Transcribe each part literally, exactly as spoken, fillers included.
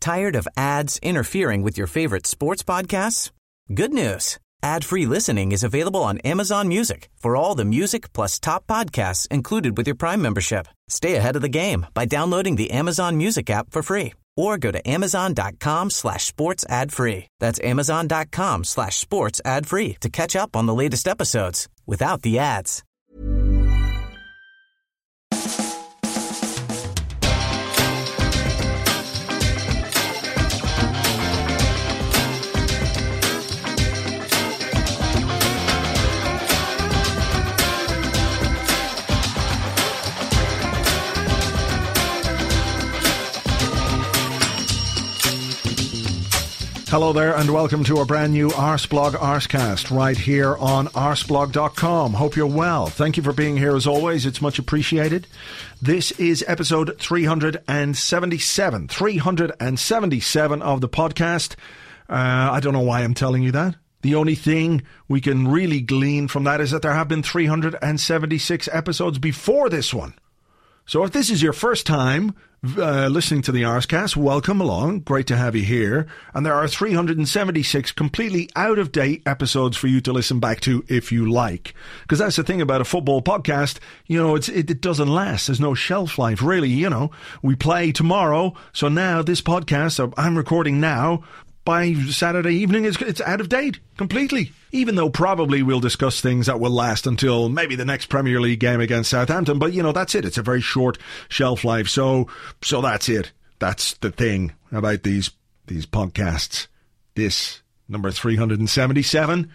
Tired of ads interfering with your favorite sports podcasts? Good news. Ad-free listening is available on Amazon Music for all the music plus top podcasts included with your Prime membership. Stay ahead of the game by downloading the Amazon Music app for free or go to amazon.com slash sports ad free. That's amazon.com slash sports ad free to catch up on the latest episodes without the ads. Hello there and welcome to a brand new Arseblog Arsecast right here on arseblog dot com. Hope you're well. Thank you for being here as always. It's much appreciated. This is episode three hundred seventy-seven. three hundred seventy-seven of the podcast. Uh, I don't know why I'm telling you that. The only thing we can really glean from that is that there have been three hundred seventy-six episodes before this one. So if this is your first time uh, listening to the Arsecast, welcome along. Great to have you here. And there are three hundred seventy-six completely out-of-date episodes for you to listen back to if you like. Because that's the thing about a football podcast, you know, it's, it, it doesn't last. There's no shelf life, really, you know. We play tomorrow, so now this podcast I'm recording now, by Saturday evening, it's, it's out of date completely. Even though probably we'll discuss things that will last until maybe the next Premier League game against Southampton. But, you know, that's it. It's a very short shelf life. So so that's it. That's the thing about these these podcasts. This, number three hundred seventy-seven.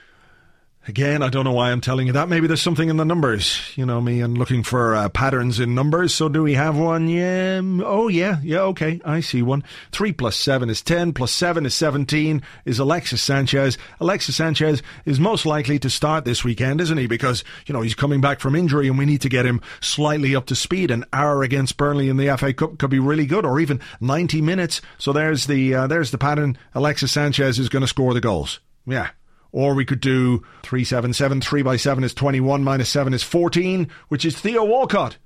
Again, I don't know why I'm telling you that. Maybe there's something in the numbers. You know me and looking for uh, patterns in numbers. So do we have one? Yeah. Oh, yeah. Yeah, okay. I see one. Three plus seven is ten. Plus seven is seventeen. Is Alexis Sanchez. Alexis Sanchez is most likely to start this weekend, isn't he? Because, you know, he's coming back from injury and we need to get him slightly up to speed. An hour against Burnley in the F A Cup could be really good, or even ninety minutes. So there's the, uh, there's the pattern. Alexis Sanchez is going to score the goals. Yeah. Or we could do three seven seven, three by seven is twenty-one, minus seven is fourteen, which is Theo Walcott.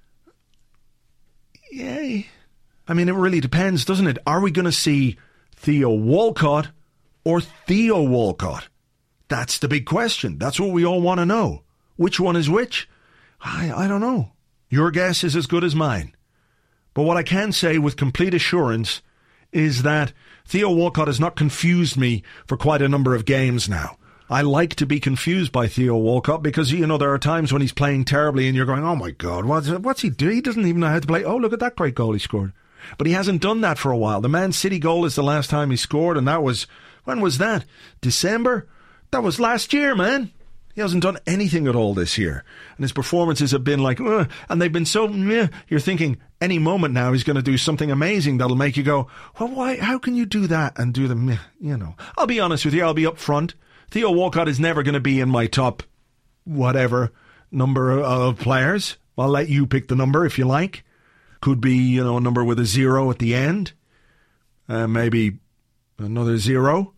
Yay. I mean, it really depends, doesn't it? Are we going to see Theo Walcott or Theo Walcott? That's the big question. That's what we all want to know. Which one is which? I, I don't know. Your guess is as good as mine. But what I can say with complete assurance is that Theo Walcott has not confused me for quite a number of games now. I like to be confused by Theo Walcott because, you know, there are times when he's playing terribly and you're going, oh my God, what's, what's he doing? He doesn't even know how to play. Oh, look at that great goal he scored. But he hasn't done that for a while. The Man City goal is the last time he scored, and that was, when was that? December? That was last year, man. He hasn't done anything at all this year. And his performances have been like, Ugh, and they've been so, meh. You're thinking any moment now he's going to do something amazing that'll make you go, well, why? How can you do that and do the, meh, you know? I'll be honest with you. I'll be up front. Theo Walcott is never going to be in my top whatever number of players. I'll let you pick the number if you like. Could be, you know, a number with a zero at the end. Uh, maybe another zero.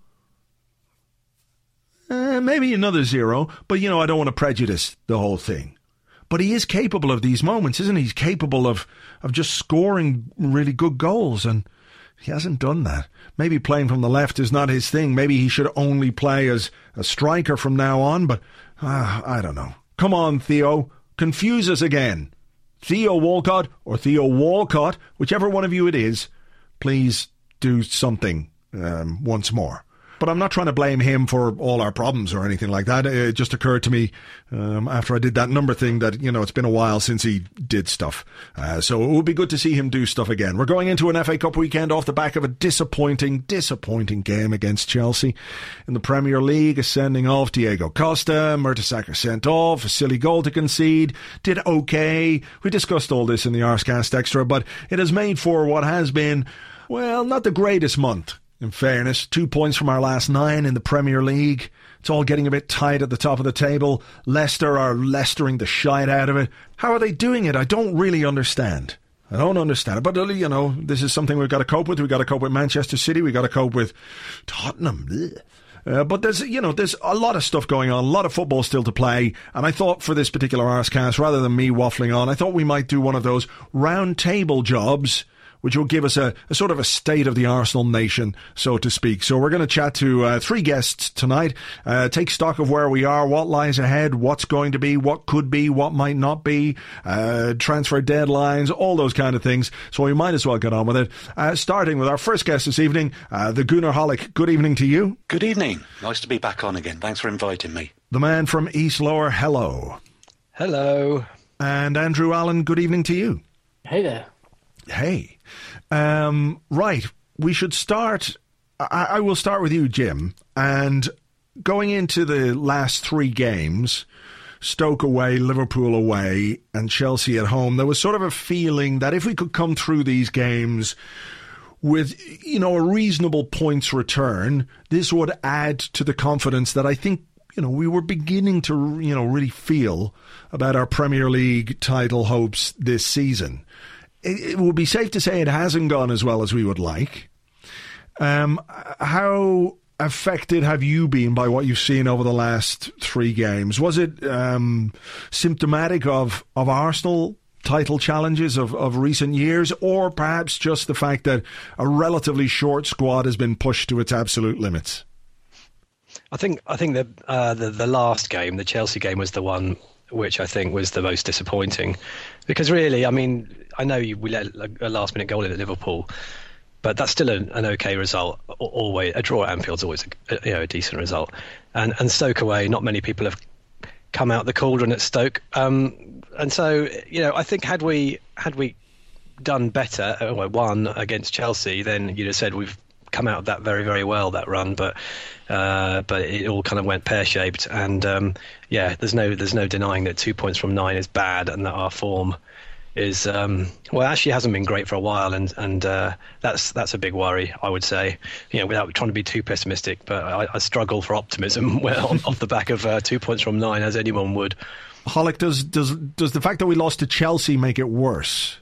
Uh, maybe another zero, but, you know, I don't want to prejudice the whole thing. But he is capable of these moments, isn't he? He's capable of, of just scoring really good goals, and he hasn't done that. Maybe playing from the left is not his thing. Maybe he should only play as a striker from now on, but uh, I don't know. Come on, Theo. Confuse us again. Theo Walcott or Theo Walcott, whichever one of you it is, please do something um, once more. But I'm not trying to blame him for all our problems or anything like that. It just occurred to me um, after I did that number thing that, you know, it's been a while since he did stuff. Uh, so it would be good to see him do stuff again. We're going into an F A Cup weekend off the back of a disappointing, disappointing game against Chelsea in the Premier League, a sending off Diego Costa, Mertesacker sent off, a silly goal to concede, did okay. We discussed all this in the Arsecast Extra, but it has made for what has been, well, not the greatest month. In fairness, two points from our last nine in the Premier League. It's all getting a bit tight at the top of the table. Leicester are Leicestering the shite out of it. How are they doing it? I don't really understand. I don't understand it. But, you know, this is something we've got to cope with. We've got to cope with Manchester City. We've got to cope with Tottenham. Uh, but there's, you know, there's a lot of stuff going on, a lot of football still to play. And I thought for this particular Arsecast, rather than me waffling on, I thought we might do one of those round table jobs which will give us a, a sort of a state of the Arsenal nation, so to speak. So we're going to chat to uh, three guests tonight, uh, take stock of where we are, what lies ahead, what's going to be, what could be, what might not be, uh, transfer deadlines, all those kind of things. So we might as well get on with it. Uh, starting with our first guest this evening, uh, the Goonerholic. Good evening to you. Good evening. Nice to be back on again. Thanks for inviting me. The man from East Lower, hello. Hello. And Andrew Allen, good evening to you. Hey there. Hey. Um, right. We should start. I, I will start with you, Jim. And going into the last three games, Stoke away, Liverpool away, and Chelsea at home, there was sort of a feeling that if we could come through these games with, you know, a reasonable points return, this would add to the confidence that I think, you know, we were beginning to, you know, really feel about our Premier League title hopes this season. It, it would be safe to say it hasn't gone as well as we would like. Um, how affected have you been by what you've seen over the last three games? Was it um, symptomatic of, of Arsenal title challenges of, of recent years, or perhaps just the fact that a relatively short squad has been pushed to its absolute limits? I think I think the, uh, the the last game, the Chelsea game, was the one which I think was the most disappointing, because really, I mean, I know we let a last minute goal in at Liverpool, but that's still an, an okay result. Always a draw at Anfield's always a, you know a decent result, and and Stoke away, not many people have come out the cauldron at Stoke, um, and so you know I think had we had we done better, uh, won against Chelsea, then you'd have said we've come out of that very, very well, that run, but uh, but it all kind of went pear-shaped, and um, yeah, there's no there's no denying that two points from nine is bad, and that our form is um, well, actually hasn't been great for a while, and and uh, that's that's a big worry, I would say. You know, without trying to be too pessimistic, but I, I struggle for optimism well, off the back of uh, two points from nine, as anyone would. Holic, does does does the fact that we lost to Chelsea make it worse?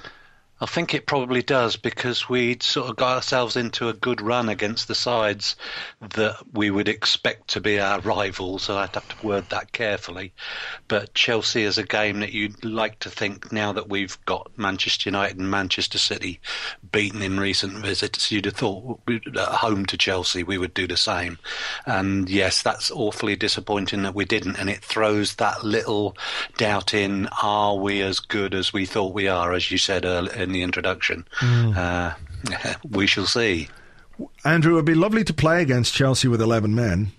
I think it probably does, because we'd sort of got ourselves into a good run against the sides that we would expect to be our rivals, so I'd have to word that carefully. But Chelsea is a game that you'd like to think, now that we've got Manchester United and Manchester City beaten in recent visits, you'd have thought at home to Chelsea we would do the same. And yes, that's awfully disappointing that we didn't, and it throws that little doubt in, are we as good as we thought we are, as you said earlier in the introduction. Mm. Uh, we shall see. Andrew, it would be lovely to play against Chelsea with eleven men.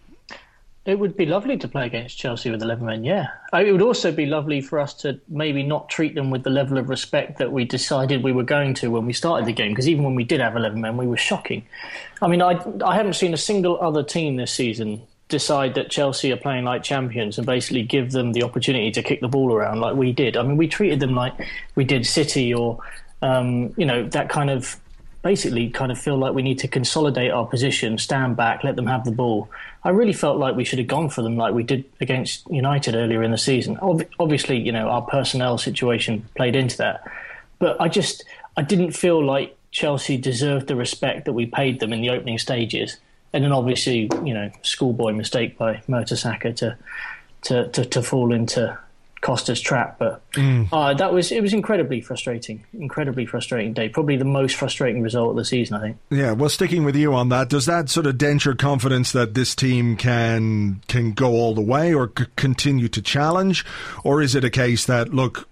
It would be lovely to play against Chelsea with eleven men, yeah. It would also be lovely for us to maybe not treat them with the level of respect that we decided we were going to when we started the game, because even when we did have eleven men, we were shocking. I mean, I, I haven't seen a single other team this season decide that Chelsea are playing like champions and basically give them the opportunity to kick the ball around like we did. I mean, we treated them like we did City, or, um, you know, that kind of basically kind of feel like we need to consolidate our position, stand back, let them have the ball. I really felt like we should have gone for them like we did against United earlier in the season. Ob- obviously, you know, our personnel situation played into that. But I just, I didn't feel like Chelsea deserved the respect that we paid them in the opening stages. And then obviously, you know, schoolboy mistake by Mertesacker to to, to, to fall into Costa's trap. But mm. uh, that was it was incredibly frustrating, incredibly frustrating day. Probably the most frustrating result of the season, I think. Yeah, well, sticking with you on that, does that sort of dent your confidence that this team can can go all the way or c- continue to challenge? Or is it a case that, look,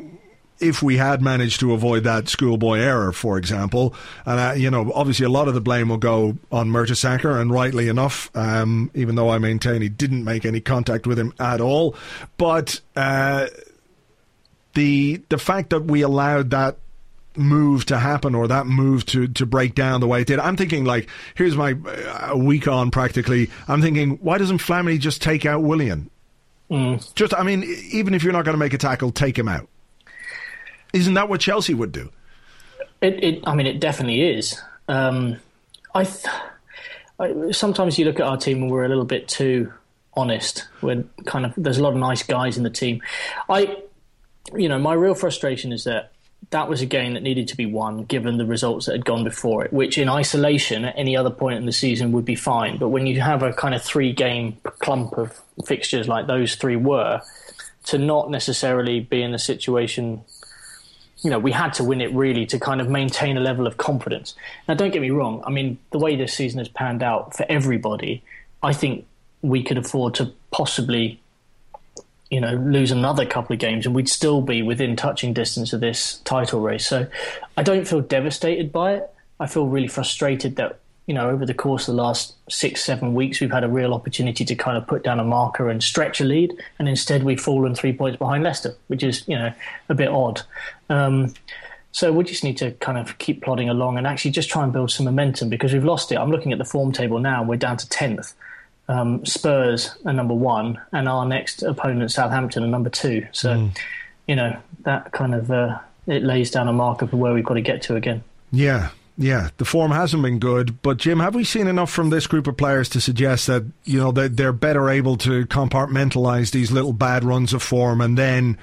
if we had managed to avoid that schoolboy error, for example, and uh, you know, obviously a lot of the blame will go on Mertesacker, and rightly enough, um, even though I maintain he didn't make any contact with him at all. But uh, the the fact that we allowed that move to happen, or that move to, to break down the way it did, I'm thinking, like, here's my uh, week on practically, I'm thinking, why doesn't Flamini just take out Willian? Mm. Just, I mean, even if you're not going to make a tackle, take him out. Isn't that what Chelsea would do? It, it I mean, it definitely is. Um, I, th- I sometimes you look at our team and we're a little bit too honest. We're kind of there's a lot of nice guys in the team. I, you know, my real frustration is that that was a game that needed to be won, given the results that had gone before it. Which, in isolation, at any other point in the season would be fine. But when you have a kind of three-game clump of fixtures like those three were, to not necessarily be in a situation you know, we had to win it really to kind of maintain a level of confidence. Now, don't get me wrong. I mean, the way this season has panned out for everybody, I think we could afford to possibly, you know, lose another couple of games and we'd still be within touching distance of this title race. So I don't feel devastated by it. I feel really frustrated that, you know, over the course of the last six, seven weeks, we've had a real opportunity to kind of put down a marker and stretch a lead. And instead we've fallen three points behind Leicester, which is, you know, a bit odd. Um, so we just need to kind of keep plodding along and actually just try and build some momentum because we've lost it. I'm looking at the form table now and we're down to tenth. Um, Spurs are number one and our next opponent, Southampton, are number two. So, mm. you know, that kind of, uh, it lays down a marker for where we've got to get to again. Yeah. Yeah, the form hasn't been good, but Jim, have we seen enough from this group of players to suggest that, you know, that they're better able to compartmentalise these little bad runs of form and then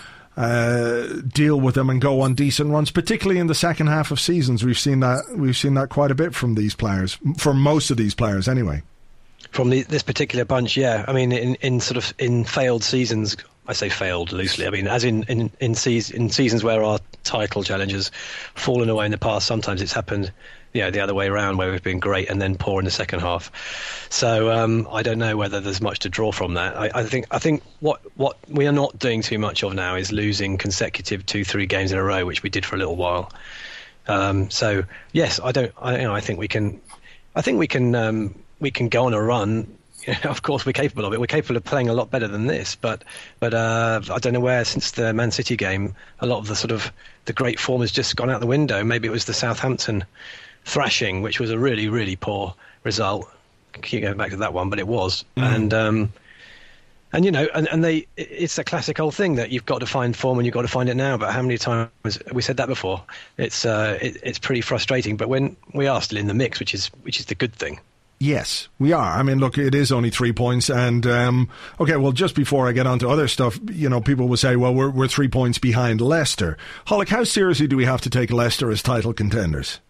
uh, deal with them and go on decent runs, particularly in the second half of seasons? We've seen that we've seen that quite a bit from these players, from most of these players anyway. From the, this particular bunch, yeah. I mean, in, in sort of in failed seasons, I say failed loosely. I mean, as in in in, seas, in seasons where our title challenges fallen away in the past, sometimes it's happened, you know, the other way around, where we've been great and then poor in the second half. So um, I don't know whether there's much to draw from that. I, I think I think what what we are not doing too much of now is losing consecutive two, three games in a row, which we did for a little while. Um, so yes, I don't. I, you know, I think we can. I think we can. Um, we can go on a run. You know, of course, we're capable of it. We're capable of playing a lot better than this. But, but uh, I don't know where, since the Man City game, a lot of the sort of the great form has just gone out the window. Maybe it was the Southampton thrashing, which was a really, really poor result. I keep going back to that one, but it was. Mm. And um, and you know, and, and they, it's a classic old thing that you've got to find form and you've got to find it now. But how many times we said that before? It's uh, it, it's pretty frustrating. But when we are still in the mix, which is which is the good thing. Yes, we are. I mean, look, it is only three points. And, um, okay, well, just before I get on to other stuff, you know, people will say, well, we're, we're three points behind Leicester. Hollick, how seriously do we have to take Leicester as title contenders?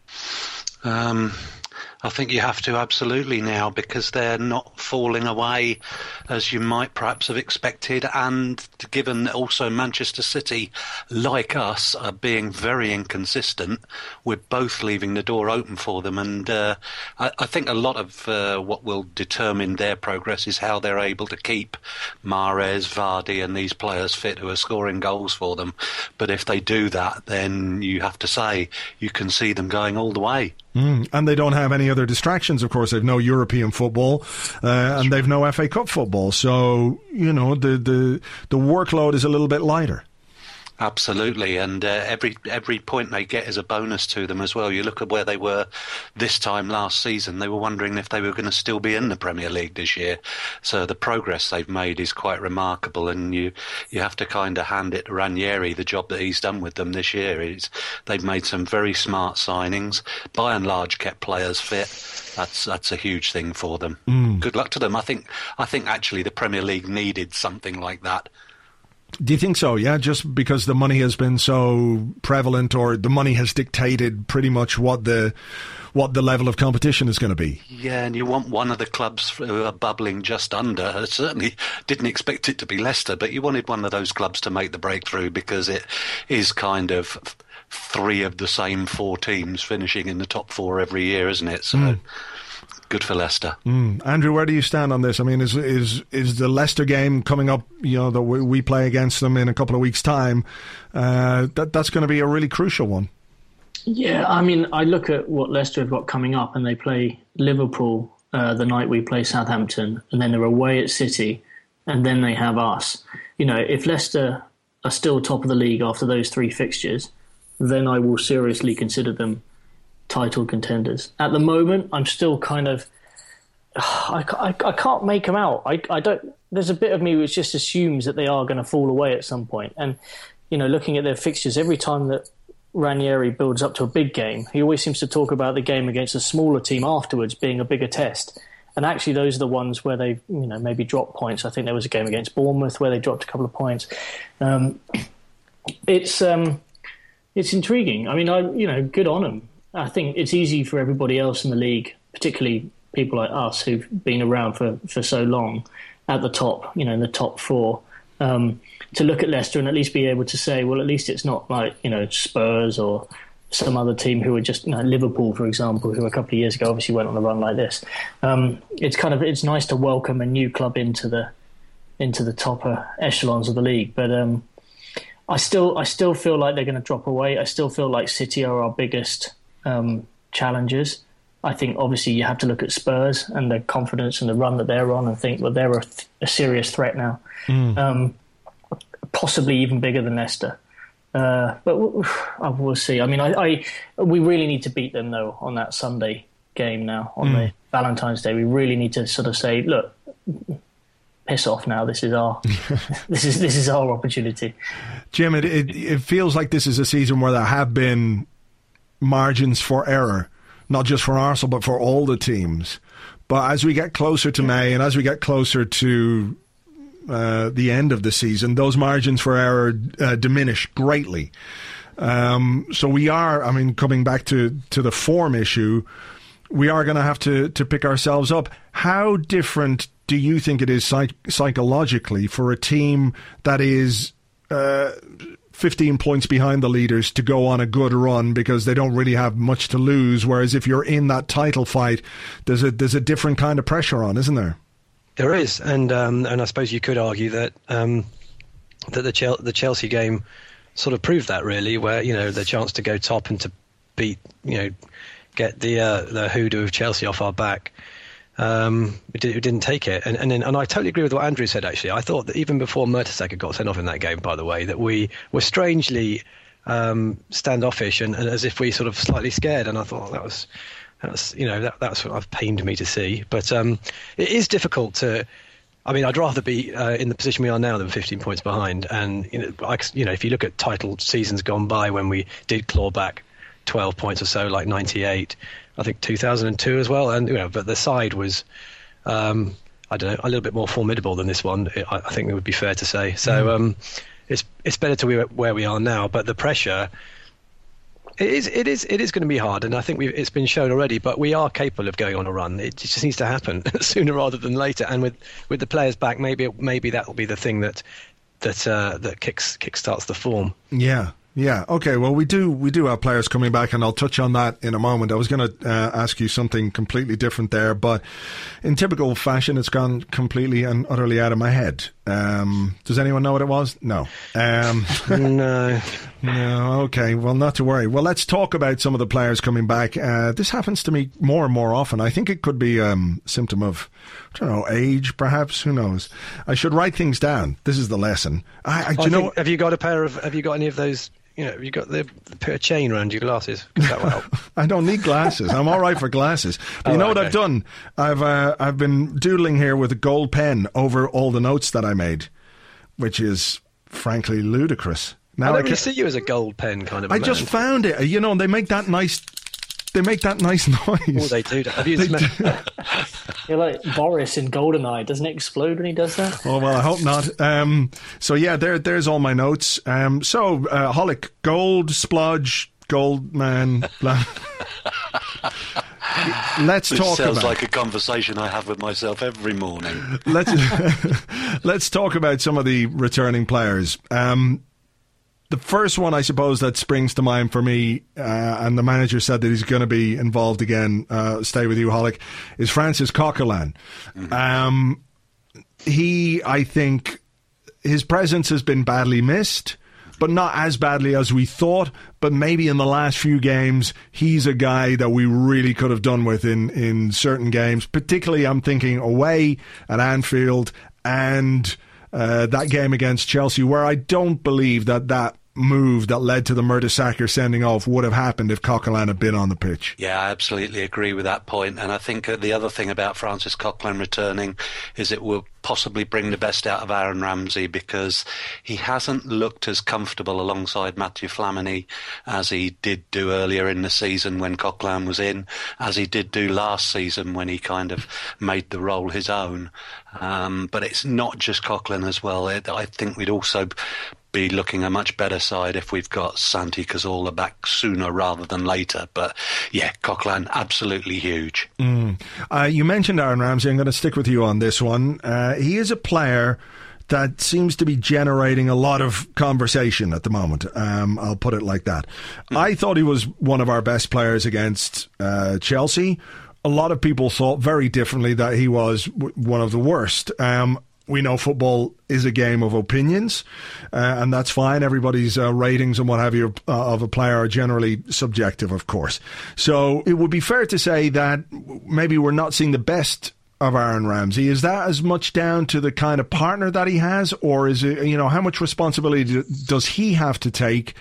Um, I think you have to absolutely now, because they're not falling away as you might perhaps have expected, and given that also Manchester City, like us, are being very inconsistent, we're both leaving the door open for them. And uh, I, I think a lot of uh, what will determine their progress is how they're able to keep Mahrez, Vardy and these players fit who are scoring goals for them. But if they do that, then you have to say you can see them going all the way. Mm, and they don't have any other distractions, of course. They've no European football uh, and they've no F A Cup football. So, you know, the, the, the workload is a little bit lighter. Absolutely, and uh, every every point they get is a bonus to them as well. You look at where they were this time last season, they were wondering if they were going to still be in the Premier League this year. So the progress they've made is quite remarkable, and you, you have to kind of hand it to Ranieri, the job that he's done with them this year. It's, they've made some very smart signings, by and large kept players fit. That's that's a huge thing for them. Mm. Good luck to them. I think I think actually the Premier League needed something like that. Do you think so? Yeah, just because the money has been so prevalent, or the money has dictated pretty much what the what the level of competition is going to be. Yeah, and you want one of the clubs who are bubbling just under. I certainly didn't expect it to be Leicester, but you wanted one of those clubs to make the breakthrough, because it is kind of three of the same four teams finishing in the top four every year, isn't it? So. Mm. Good for Leicester. Mm. Andrew, where do you stand on this? I mean, is is is the Leicester game coming up, you know, that we, we play against them in a couple of weeks' time, uh, that that's going to be a really crucial one? Yeah, I mean, I look at what Leicester have got coming up, and they play Liverpool uh, the night we play Southampton, and then they're away at City, and then they have us. You know, if Leicester are still top of the league after those three fixtures, then I will seriously consider them title contenders. At the moment, I'm still kind of, I, I, I can't make them out. I, I don't. There's a bit of me which just assumes that they are going to fall away at some point. And, you know, looking at their fixtures, every time that Ranieri builds up to a big game, he always seems to talk about the game against a smaller team afterwards being a bigger test. And actually, those are the ones where they, you know, maybe drop points. I think there was a game against Bournemouth where they dropped a couple of points. Um, it's um, it's intriguing. I mean, I you know, good on them. I think it's easy for everybody else in the league, particularly people like us who've been around for, for so long, at the top, you know, in the top four, Um, to look at Leicester and at least be able to say, well, at least it's not like, you know, Spurs or some other team who are just, you know, Liverpool, for example, who a couple of years ago obviously went on a run like this. Um, it's kind of it's nice to welcome a new club into the into the top echelons of the league, but um, I still I still feel like they're going to drop away. I still feel like City are our biggest um, challengers. I think obviously you have to look at Spurs and the confidence and the run that they're on and think, well, they're a, th- a serious threat now. Mm. Um, possibly even bigger than Leicester. Uh, but we'll, we'll see. I mean, I, I we really need to beat them, though, on that Sunday game now, on mm. the Valentine's Day. We really need to sort of say, look, piss off now. This is our this is this is our opportunity. Jim, it, it it feels like this is a season where there have been margins for error, not just for Arsenal, but for all the teams. But as we get closer to May and as we get closer to uh, the end of the season, those margins for error uh, diminish greatly. Um, so we are, I mean, coming back to, to the form issue, we are going to have to, to pick ourselves up. How different do you think it is psych- psychologically for a team that is uh, fifteen points behind the leaders to go on a good run because they don't really have much to lose, whereas if you're in that title fight, there's a there's a different kind of pressure on, isn't there? There is, and um, and I suppose you could argue that um, that the Chel- the Chelsea game sort of proved that, really, where, you know, the chance to go top and to beat, you know, get the uh, the hoodoo of Chelsea off our back. Um, we, did, we didn't take it, and and, then, and I totally agree with what Andrew said. Actually, I thought that even before Mertesacker got sent off in that game, by the way, that we were strangely um, standoffish and, and as if we sort of slightly scared. And I thought that was that was you know that that's what I've pained me to see. But um, it is difficult to. I mean, I'd rather be uh, in the position we are now than fifteen points behind. And you know, I, you know, if you look at title seasons gone by when we did claw back twelve points or so, like ninety-eight. I think two thousand two as well, and you know, but the side was, um, I don't know, a little bit more formidable than this one. I, I think it would be fair to say. So mm. um, it's it's better to be where we are now, but the pressure, it is it is it is going to be hard, and I think we've, it's been shown already. But we are capable of going on a run. It just needs to happen sooner rather than later. And with, with the players back, maybe maybe that will be the thing that that uh, that kicks kickstarts the form. Yeah. Yeah, okay, well, we do we do have players coming back, and I'll touch on that in a moment. I was going to uh, ask you something completely different there, but in typical fashion, it's gone completely and utterly out of my head. Um, does anyone know what it was? No. Um, no. No, okay, well, not to worry. Well, let's talk about some of the players coming back. Uh, this happens to me more and more often. I think it could be a um, symptom of, I don't know, age, perhaps. Who knows? I should write things down. This is the lesson. I, I, do I you know think, have you got a pair of, have you got any of those, you know, have you got the, the pair of chain around your glasses? That will help. I don't need glasses. I'm all right for glasses. But oh, you know right, what okay. I've done? I've uh, I've been doodling here with a gold pen over all the notes that I made, which is frankly ludicrous. Now I don't I really see you as a gold pen kind of a I man. just found it. You know, they make that nice... They make that nice noise. Oh, they do. Have you You're like Boris in GoldenEye. Doesn't it explode when he does that? Oh, well, I hope not. Um, so, yeah, there, there's all my notes. Um, so, uh, Hollick, gold, splodge, gold man. Blah. Let's this talk sounds about... like a conversation I have with myself every morning. Let's, let's talk about some of the returning players. Um The first one, I suppose, that springs to mind for me, uh, and the manager said that he's going to be involved again, uh, stay with you, Hollick, is Francis Coquelin. Mm-hmm. Um, he, I think, his presence has been badly missed, but not as badly as we thought. But maybe in the last few games, he's a guy that we really could have done with in, in certain games. Particularly, I'm thinking away at Anfield and... Uh, that game against Chelsea, where I don't believe that that move that led to the Mertesacker sending off would have happened if Coquelin had been on the pitch. Yeah, I absolutely agree with that point. And I think uh, the other thing about Francis Coquelin returning is it will possibly bring the best out of Aaron Ramsey, because he hasn't looked as comfortable alongside Matthew Flamini as he did do earlier in the season when Coquelin was in, as he did do last season when he kind of made the role his own. Um, but it's not just Coquelin as well. It, I think we'd also be looking a much better side if we've got Santi Cazorla back sooner rather than later. But yeah, Coquelin, absolutely huge. Mm. Uh, you mentioned Aaron Ramsey. I'm going to stick with you on this one. Uh, he is a player that seems to be generating a lot of conversation at the moment. Um, I'll put it like that. Mm. I thought he was one of our best players against uh, Chelsea. A lot of people thought very differently, that he was w- one of the worst. Um, we know football is a game of opinions, uh, and that's fine. Everybody's uh, ratings and what have you uh, of a player are generally subjective, of course. So it would be fair to say that maybe we're not seeing the best of Aaron Ramsey. Is that as much down to the kind of partner that he has, or is it, you know, how much responsibility does he have to take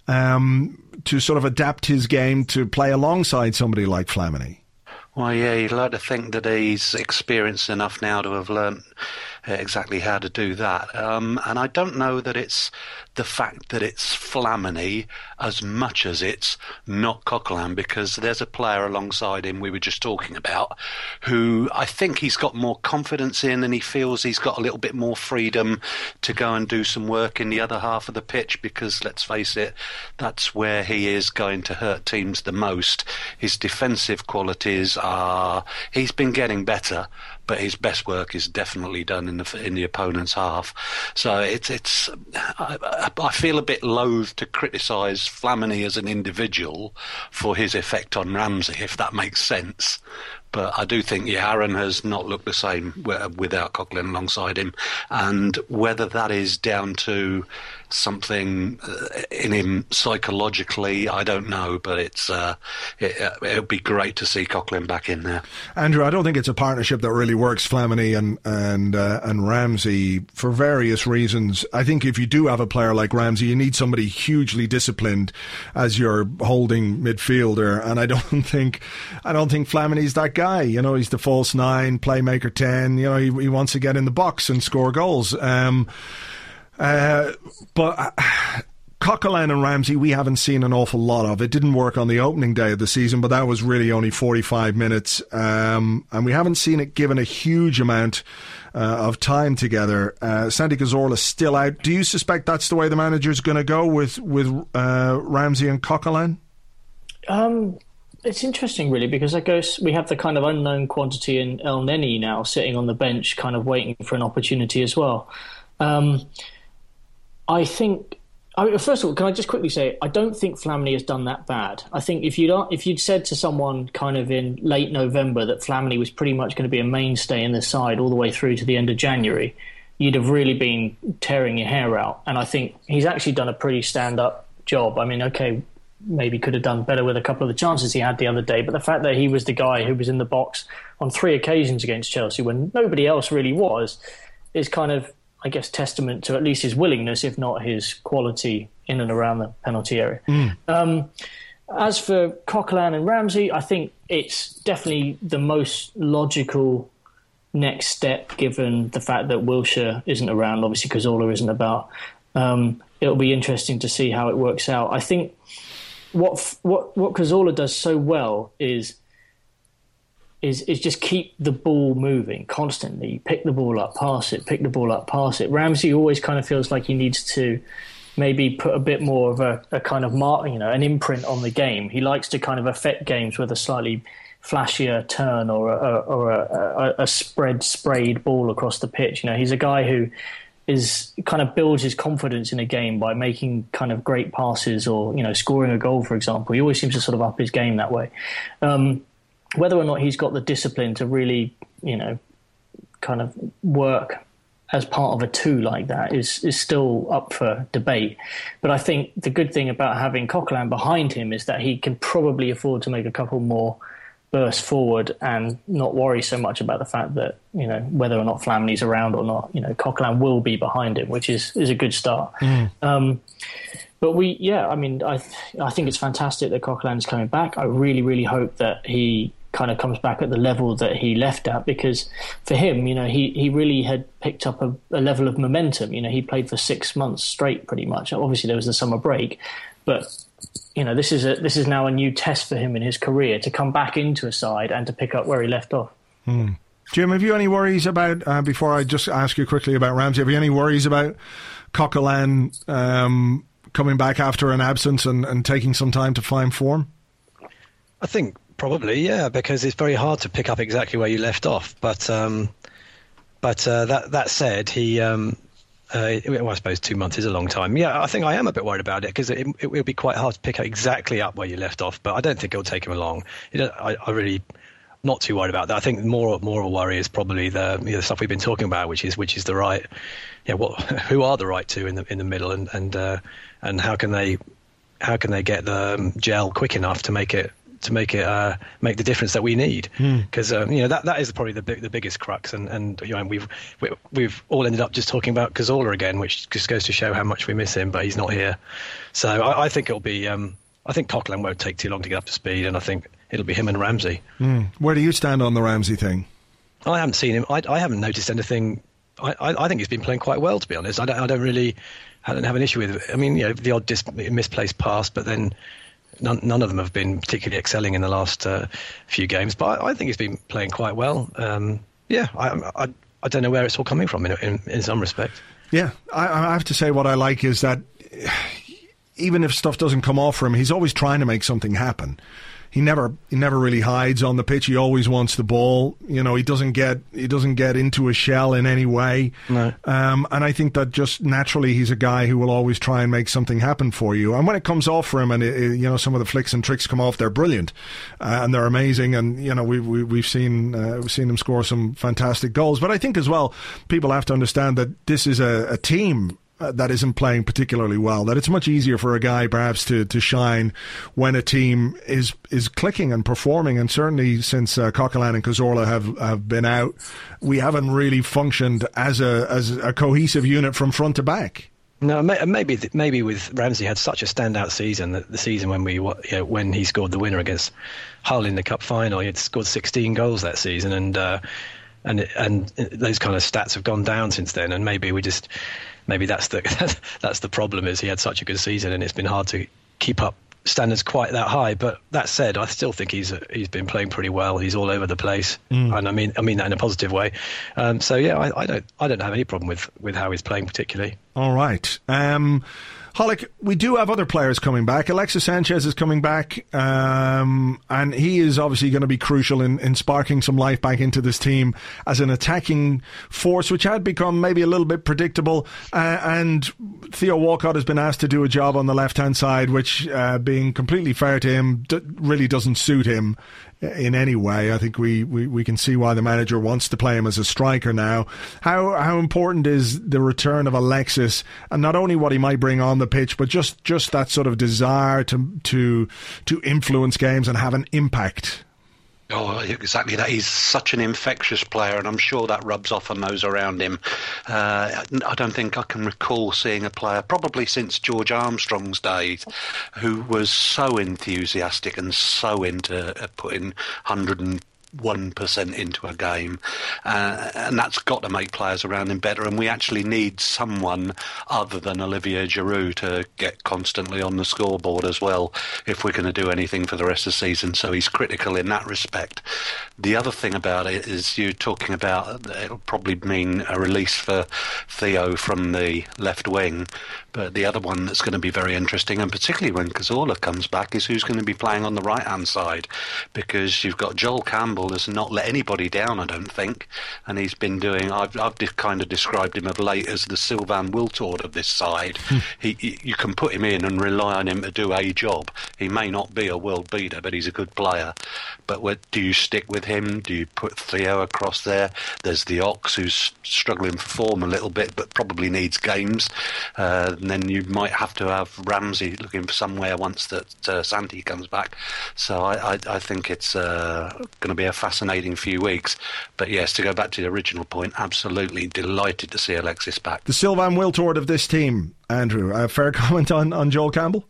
um, to sort of adapt his game to play alongside somebody like Flamini? Well, yeah, you'd like to think that he's experienced enough now to have learnt uh, exactly how to do that. Um, and I don't know that it's the fact that it's Flamini as much as it's not Coquelin, because there's a player alongside him we were just talking about who I think he's got more confidence in, and he feels he's got a little bit more freedom to go and do some work in the other half of the pitch, because let's face it, that's where he is going to hurt teams the most. His defensive qualities are, he's been getting better, but his best work is definitely done in the in the opponent's half. So it's it's I, I feel a bit loath to criticise Flamini as an individual for his effect on Ramsey, if that makes sense. But I do think, yeah, Aaron has not looked the same without Coquelin alongside him. And whether that is down to something in him psychologically, I don't know. But it's uh, it, it would be great to see Coquelin back in there. Andrew, I don't think it's a partnership that really works, Flamini and and uh, and Ramsey, for various reasons. I think if you do have a player like Ramsey, you need somebody hugely disciplined as your holding midfielder. And I don't think I don't think Flamini's that guy. Guy, you know, he's the false nine, playmaker ten. You know, he, he wants to get in the box and score goals. Um, uh, but uh, Coquelin and Ramsey, we haven't seen an awful lot of. It didn't work on the opening day of the season, but that was really only forty-five minutes, um, and we haven't seen it given a huge amount uh, of time together. Uh, Santi Cazorla still out. Do you suspect that's the way the manager's going to go with with uh, Ramsey and Coquelin? Um. It's interesting, really, because I guess we have the kind of unknown quantity in El Neni now sitting on the bench, kind of waiting for an opportunity as well. Um, I think, I mean, first of all, can I just quickly say, I don't think Flamini has done that bad. I think if you'd, if you'd said to someone kind of in late November that Flamini was pretty much going to be a mainstay in the side all the way through to the end of January, you'd have really been tearing your hair out. And I think he's actually done a pretty stand-up job. I mean, okay, maybe could have done better with a couple of the chances he had the other day, but the fact that he was the guy who was in the box on three occasions against Chelsea when nobody else really was is kind of, I guess, testament to at least his willingness, if not his quality in and around the penalty area. Mm. Um, as for Coquelin and Ramsey, I think it's definitely the most logical next step given the fact that Wilshere isn't around, obviously Cazorla isn't about. Um, it'll be interesting to see how it works out. I think What what what Cazorla does so well is is is just keep the ball moving constantly. Pick the ball up, pass it. Pick the ball up, pass it. Ramsey always kind of feels like he needs to maybe put a bit more of a, a kind of mark, you know, an imprint on the game. He likes to kind of affect games with a slightly flashier turn or a, or a, a, a spread sprayed ball across the pitch. You know, he's a guy who is kind of builds his confidence in a game by making kind of great passes or, you know, scoring a goal, for example. He always seems to sort of up his game that way. Um, whether or not he's got the discipline to really, you know, kind of work as part of a two like that is is still up for debate. But I think the good thing about having Coquelin behind him is that he can probably afford to make a couple more burst forward and not worry so much about the fact that, you know, whether or not Flamini's around or not, you know, Coquelin will be behind him, which is, is a good start. Mm. Um, but we, yeah, I mean, I I think it's fantastic that Coquelin's coming back. I really, really hope that he kind of comes back at the level that he left at, because for him, you know, he, he really had picked up a, a level of momentum. You know, he played for six months straight pretty much. Obviously there was the summer break, but you know, this is a this is now a new test for him in his career to come back into a side and to pick up where he left off. Hmm. Jim, have you any worries about, uh, before I just ask you quickly about Ramsey, have you any worries about Coquelin um, coming back after an absence and, and taking some time to find form? I think probably, yeah, because it's very hard to pick up exactly where you left off. But um, but uh, that that said, he um, Uh, well, I suppose two months is a long time. Yeah, I think I am a bit worried about it because it, it will be quite hard to pick exactly up where you left off. But I don't think it'll take him long. You know, I, I really not too worried about that. I think more more of a worry is probably the, you know, the stuff we've been talking about, which is which is the right. Yeah, what who are the right two in the in the middle, and and uh, and how can they how can they get the um, gel quick enough to make it. to make it uh, make the difference that we need, because mm. um, you know that that is probably the big, the biggest crux, and and you know we've we, we've all ended up just talking about Cazorla again, which just goes to show how much we miss him, but he's not here. So I, I think it'll be um, I think Coquelin won't take too long to get up to speed, and I think it'll be him and Ramsey. Mm. Where do you stand on the Ramsey thing? I haven't seen him. I, I haven't noticed anything. I, I, I think he's been playing quite well, to be honest. I don't I don't really I don't have an issue with it. I mean, you know, the odd dis- misplaced pass, but then. None, none of them have been particularly excelling in the last uh, few games, but I, I think he's been playing quite well. Um, yeah, I, I I don't know where it's all coming from in in, in some respect. Yeah, I, I have to say what I like is that even if stuff doesn't come off for him, he's always trying to make something happen. He never he never really hides on the pitch. He always wants the ball. You know, he doesn't get he doesn't get into a shell in any way. No. Um, and I think that just naturally he's a guy who will always try and make something happen for you. And when it comes off for him, and it, it, you know, some of the flicks and tricks come off, they're brilliant uh, and they're amazing. And you know, we, we we've seen uh, we've seen him score some fantastic goals. But I think as well, people have to understand that this is a, a team. Uh, that isn't playing particularly well, that it's much easier for a guy perhaps to, to shine when a team is is clicking and performing, and certainly since uh, Coquelin and Cazorla have, have been out, we haven't really functioned as a as a cohesive unit from front to back. No, maybe maybe with Ramsey had such a standout season, that the season when we you know, when he scored the winner against Hull in the cup final, he had scored sixteen goals that season, and uh, and and those kind of stats have gone down since then, and maybe we just. Maybe that's the that's the problem, is he had such a good season and it's been hard to keep up standards quite that high. But that said, I still think he's he's been playing pretty well. He's all over the place, mm. and I mean I mean that in a positive way. Um, so yeah, I, I don't I don't have any problem with, with how he's playing particularly. All right. Um Hollick, we do have other players coming back. Alexis Sanchez is coming back, um, and he is obviously going to be crucial in, in sparking some life back into this team as an attacking force, which had become maybe a little bit predictable. Uh, and Theo Walcott has been asked to do a job on the left-hand side, which, uh, being completely fair to him, d- really doesn't suit him in any way. I think we, we, we can see why the manager wants to play him as a striker now. How how important is the return of Alexis, and not only what he might bring on the pitch, but just, just that sort of desire to to to influence games and have an impact? Oh, exactly that. He's such an infectious player, and I'm sure that rubs off on those around him. Uh, I don't think I can recall seeing a player, probably since George Armstrong's days, who was so enthusiastic and so into putting one hundred one percent into a game, uh, and that's got to make players around him better, and we actually need someone other than Olivier Giroud to get constantly on the scoreboard as well if we're going to do anything for the rest of the season. So he's critical in that respect. The other thing about it is you're talking about it'll probably mean a release for Theo from the left wing, but the other one that's going to be very interesting, and particularly when Cazorla comes back, is who's going to be playing on the right hand side, because you've got Joel Campbell has not let anybody down, I don't think, and he's been doing. I've, I've kind of described him of late as the Sylvain Wiltord of this side. he, he, you can put him in and rely on him to do a job. He may not be a world beater, but he's a good player. But what, do you stick with him? Do you put Theo across there? There's the Ox, who's struggling for form a little bit, but probably needs games. Uh, and then you might have to have Ramsey looking for somewhere once that uh, Santi comes back. So I, I, I think it's uh, going to be a fascinating few weeks. But yes, to go back to the original point, absolutely delighted to see Alexis back. The Sylvain Wiltord of this team, Andrew. A fair comment on, on Joel Campbell?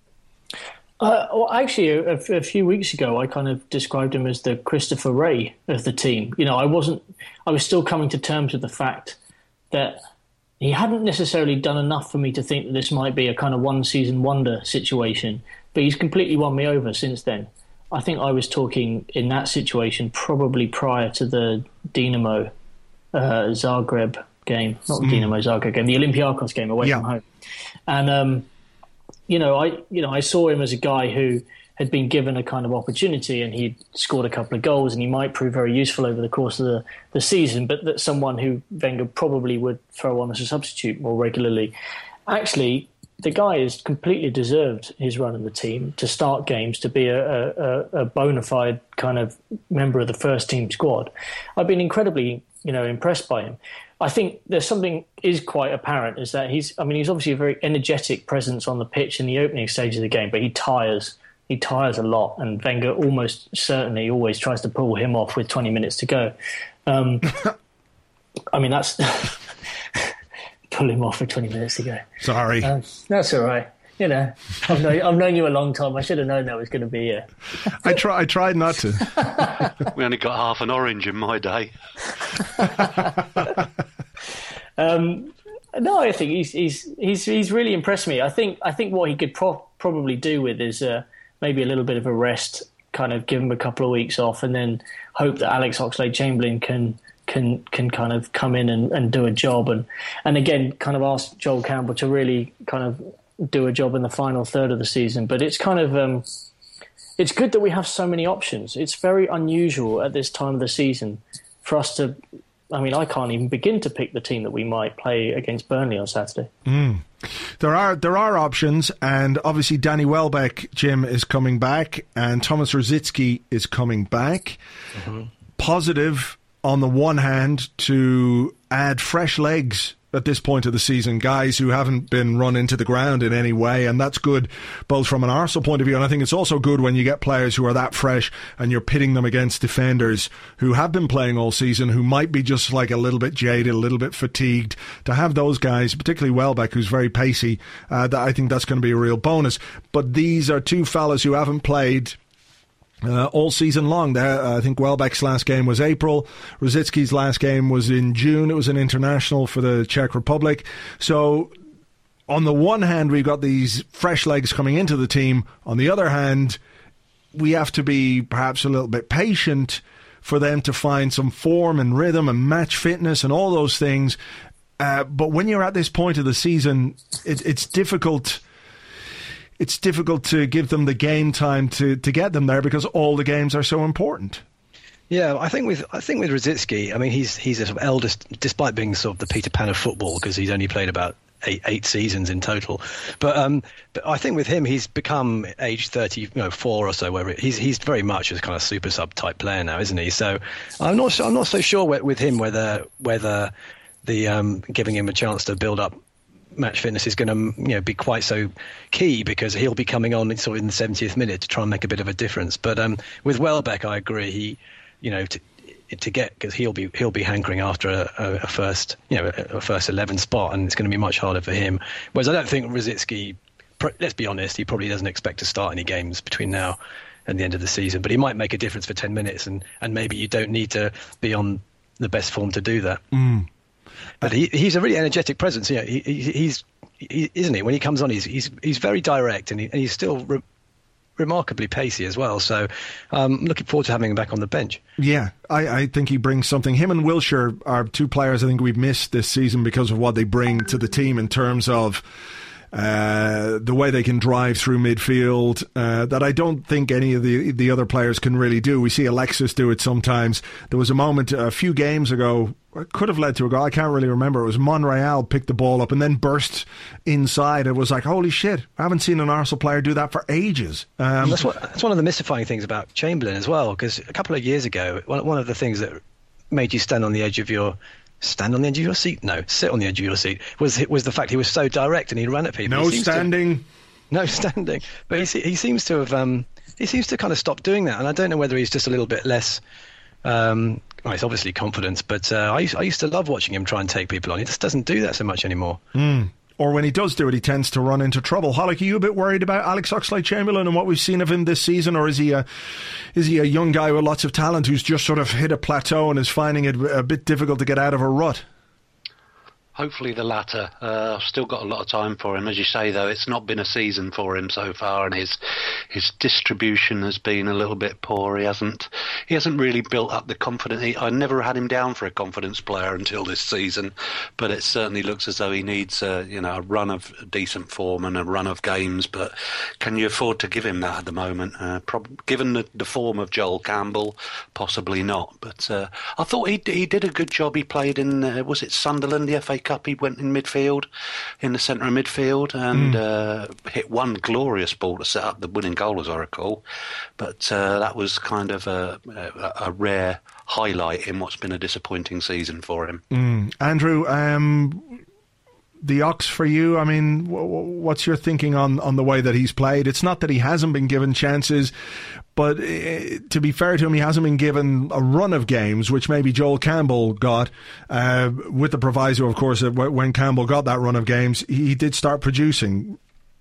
Uh, well, actually, a, a few weeks ago, I kind of described him as the Christopher Wray of the team. You know, I wasn't. I was still coming to terms with the fact that he hadn't necessarily done enough for me to think that this might be a kind of one-season wonder situation. But he's completely won me over since then. I think I was talking in that situation probably prior to the Dinamo uh, Zagreb game, not the mm. Dinamo Zagreb game, the Olympiacos game away yeah. from home. And um, you know, I you know I saw him as a guy who had been given a kind of opportunity and he'd scored a couple of goals and he might prove very useful over the course of the, the season, but that someone who Wenger probably would throw on as a substitute more regularly. Actually, the guy has completely deserved his run in the team, to start games, to be a, a, a bona fide kind of member of the first team squad. I've been incredibly, you know, impressed by him. I think there's something is quite apparent, is that he's, I mean, he's obviously a very energetic presence on the pitch in the opening stage of the game, but he tires. He tires a lot, and Wenger almost certainly always tries to pull him off with twenty minutes to go. Um, I mean, that's pull him off with twenty minutes to go. Sorry, um, that's all right. You know, I've known, I've known you a long time. I should have known that was going to be you. I try. I tried not to. We only got half an orange in my day. um, no, I think he's he's he's he's really impressed me. I think I think what he could pro- probably do with is uh, maybe a little bit of a rest, kind of give him a couple of weeks off, and then hope that Alex Oxlade-Chamberlain can can can kind of come in and, and do a job, and and again kind of ask Joel Campbell to really kind of do a job in the final third of the season. But it's kind of um, it's good that we have so many options. It's very unusual at this time of the season for us to. I mean, I can't even begin to pick the team that we might play against Burnley on Saturday. Mm. There are there are options, and obviously Danny Welbeck, Jim, is coming back, and Thomas Rosicky is coming back. Mm-hmm. Positive on the one hand to add fresh legs at this point of the season, guys who haven't been run into the ground in any way, and that's good both from an Arsenal point of view, and I think it's also good when you get players who are that fresh and you're pitting them against defenders who have been playing all season, who might be just like a little bit jaded, a little bit fatigued. To have those guys, particularly Welbeck, who's very pacey, uh, that I think that's going to be a real bonus. But these are two fellas who haven't played Uh, all season long. There, uh, I think Welbeck's last game was April. Rosicky's last game was in June. It was an international for the Czech Republic. So, on the one hand, we've got these fresh legs coming into the team. On the other hand, we have to be perhaps a little bit patient for them to find some form and rhythm and match fitness and all those things. Uh, but when you're at this point of the season, it, it's difficult... It's difficult to give them the game time to, to get them there because all the games are so important. Yeah, I think with I think with Rosicky, I mean, he's he's a sort of eldest, despite being sort of the Peter Pan of football, because he's only played about eight eight seasons in total. But um, but I think with him, he's become age thirty, you know, four or so. Where he's he's very much a kind of super sub type player now, isn't he? So I'm not I'm not so sure with him whether whether the um, giving him a chance to build up match fitness is going to, you know, be quite so key, because he'll be coming on in sort of in the seventieth minute to try and make a bit of a difference. But um, with Welbeck, I agree. He, you know, to, to get, because he'll be he'll be hankering after a, a first, you know, a, a first eleven spot, and it's going to be much harder for him. Whereas I don't think Rosicky, let's be honest, he probably doesn't expect to start any games between now and the end of the season. But he might make a difference for ten minutes, and and maybe you don't need to be on the best form to do that. Mm. But he, he's a really energetic presence. Yeah, he, he, he's, he, isn't he? When he comes on, he's he's he's very direct, and, he, and he's still re- remarkably pacey as well. So I'm um, looking forward to having him back on the bench. Yeah, I, I think he brings something. Him and Wilshere are two players I think we've missed this season because of what they bring to the team in terms of Uh, the way they can drive through midfield, uh, that I don't think any of the the other players can really do. We see Alexis do it sometimes. There was a moment a few games ago, it could have led to a goal, I can't really remember. It was Monreal picked the ball up and then burst inside. It was like, holy shit, I haven't seen an Arsenal player do that for ages. Um, that's, what, that's one of the mystifying things about Chamberlain as well, because a couple of years ago, one, one of the things that made you stand on the edge of your Stand on the edge of your seat? No, sit on the edge of your seat. Was was the fact he was so direct and he'd run at people. No standing. To, no standing. But he he seems to have um he seems to kind of stop doing that, and I don't know whether he's just a little bit less. Um, well, it's obviously confidence, but uh, I used, I used to love watching him try and take people on. He just doesn't do that so much anymore. Mm. Or when he does do it, he tends to run into trouble. Hollick, are you a bit worried about Alex Oxlade-Chamberlain and what we've seen of him this season, or is he a is he a young guy with lots of talent who's just sort of hit a plateau and is finding it a bit difficult to get out of a rut? Hopefully the latter. Uh, I've still got a lot of time for him. As you say, though, it's not been a season for him so far, and his his distribution has been a little bit poor. He hasn't he hasn't really built up the confidence. He, I never had him down for a confidence player until this season, but it certainly looks as though he needs a, you know, a run of decent form and a run of games. But can you afford to give him that at the moment? Uh, prob- given the, the form of Joel Campbell, possibly not. But uh, I thought he he did a good job. He played in uh, was it Sunderland, the F A Cup? He went in midfield, in the centre of midfield, and mm. uh, hit one glorious ball to set up the winning goal, as I recall. But uh, that was kind of a, a, a rare highlight in what's been a disappointing season for him. Mm. Andrew, um, the Ox for you, I mean, w- w- what's your thinking on, on the way that he's played? It's not that he hasn't been given chances, but uh, to be fair to him, he hasn't been given a run of games, which maybe Joel Campbell got, uh, with the proviso, of course, that w- when Campbell got that run of games, he did start producing.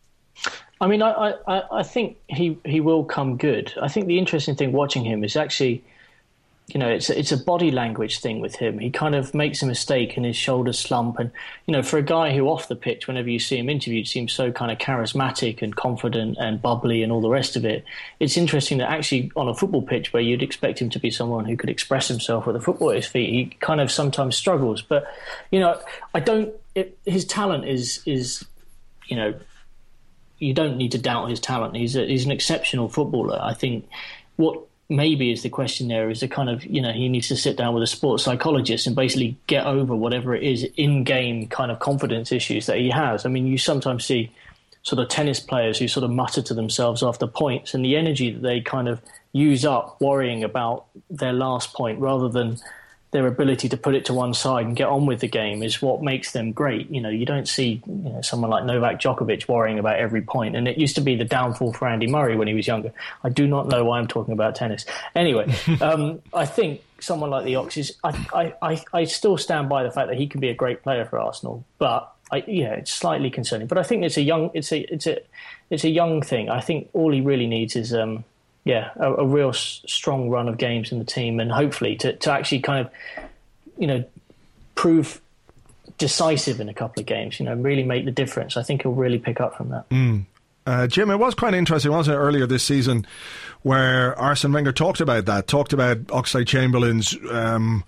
I mean, I, I, I think he, he will come good. I think the interesting thing watching him is actually, you know, it's a, it's a body language thing with him. He kind of makes a mistake and his shoulders slump. And, you know, for a guy who off the pitch, whenever you see him interviewed, seems so kind of charismatic and confident and bubbly and all the rest of it, it's interesting that actually on a football pitch where you'd expect him to be someone who could express himself with a football at his feet, he kind of sometimes struggles. But, you know, I don't, it, his talent is, is, you know, you don't need to doubt his talent. He's a, he's an exceptional footballer. I think what maybe is the question there is the kind of, you know, he needs to sit down with a sports psychologist and basically get over whatever it is in-game kind of confidence issues that he has. I mean, you sometimes see sort of tennis players who sort of mutter to themselves after points, and the energy that they kind of use up worrying about their last point rather than their ability to put it to one side and get on with the game is what makes them great. You know, you don't see, you know, someone like Novak Djokovic worrying about every point. And it used to be the downfall for Andy Murray when he was younger. I do not know why I'm talking about tennis. Anyway, um, I think someone like the Ox is, I, I, I, I still stand by the fact that he can be a great player for Arsenal, but I, yeah, it's slightly concerning. But I think it's a young, it's a, it's a, it's a young thing. I think all he really needs is, um, Yeah, a, a real s- strong run of games in the team, and hopefully to, to actually kind of, you know, prove decisive in a couple of games, you know, really make the difference. I think he'll really pick up from that. Mm. Uh, Jim, it was quite interesting, wasn't it, earlier this season where Arsene Wenger talked about that, talked about Oxlade-Chamberlain's um,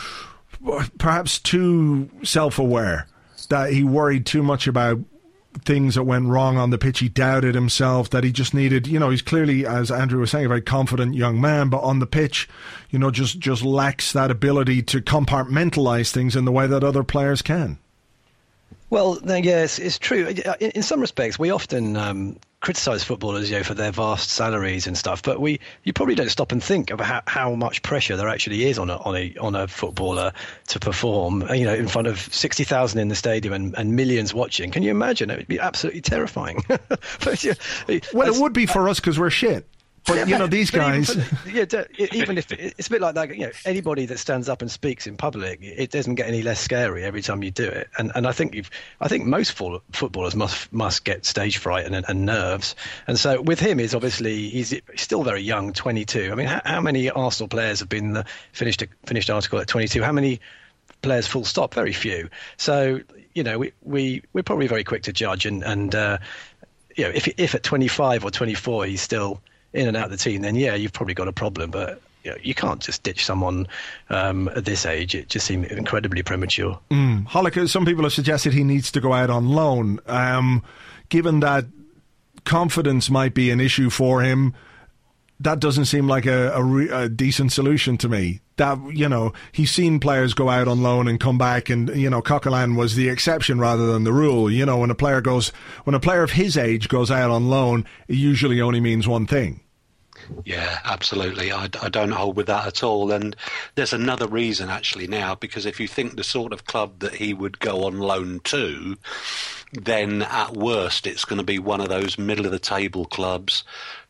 perhaps too self-aware, that he worried too much about things that went wrong on the pitch. He doubted himself, that he just needed, you know, he's clearly, as Andrew was saying, a very confident young man, but on the pitch, you know, just, just lacks that ability to compartmentalise things in the way that other players can. Well, yes, it's true. In, in some respects, we often um, criticise footballers, you know, for their vast salaries and stuff, but we you probably don't stop and think about how, how much pressure there actually is on a on a on a footballer to perform, you know, in front of sixty thousand in the stadium and, and millions watching. Can you imagine? It would be absolutely terrifying. but, yeah, well, it would be for us because we're shit. But, yeah, you know, these guys... Even, yeah, even if... It's a bit like that, you know, anybody that stands up and speaks in public, it doesn't get any less scary every time you do it. And and I think you've, I think most footballers must must get stage fright and, and nerves. And so with him, is obviously, he's still very young, twenty-two. I mean, how, how many Arsenal players have been the finished, finished article at twenty-two? How many players full stop? Very few. So, you know, we, we, we're probably very quick to judge. And, and uh, you know, if if at twenty-five or twenty-four he's still in and out of the team, then yeah, you've probably got a problem. But you know, you can't just ditch someone um, at this age. It just seems incredibly premature. Mm. Hollick, some people have suggested he needs to go out on loan. Um, given that confidence might be an issue for him, that doesn't seem like a, a, re- a decent solution to me. That, you know, he's seen players go out on loan and come back, and, you know, Coquelin was the exception rather than the rule. You know, when a player goes, when a player of his age goes out on loan, it usually only means one thing. Yeah, absolutely. I, I don't hold with that at all. And there's another reason actually now, because if you think the sort of club that he would go on loan to, then at worst it's going to be one of those middle of the table clubs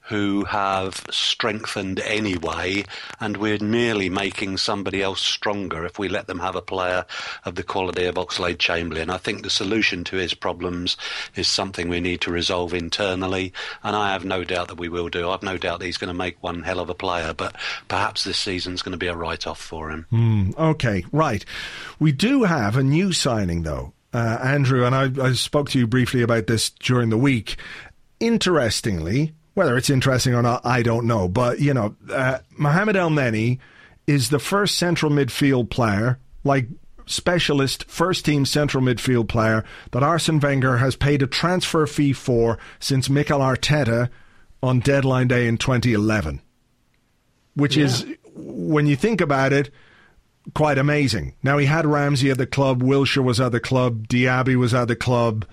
who have strengthened anyway, and we're merely making somebody else stronger if we let them have a player of the quality of Oxlade-Chamberlain. I think the solution to his problems is something we need to resolve internally, and I have no doubt that we will do. I've no doubt that he's going to make one hell of a player, but perhaps this season's going to be a write-off for him. Mm, okay, right. We do have a new signing, though. Uh, Andrew, and I, I spoke to you briefly about this during the week. Interestingly, whether it's interesting or not, I don't know. But, you know, uh, Mohamed Elneny is the first central midfield player, like specialist first-team central midfield player, that Arsene Wenger has paid a transfer fee for since Mikel Arteta on deadline day in twenty eleven. Which yeah. is, when you think about it, quite amazing. Now, he had Ramsey at the club, Wilshere was at the club, Diaby was at the club,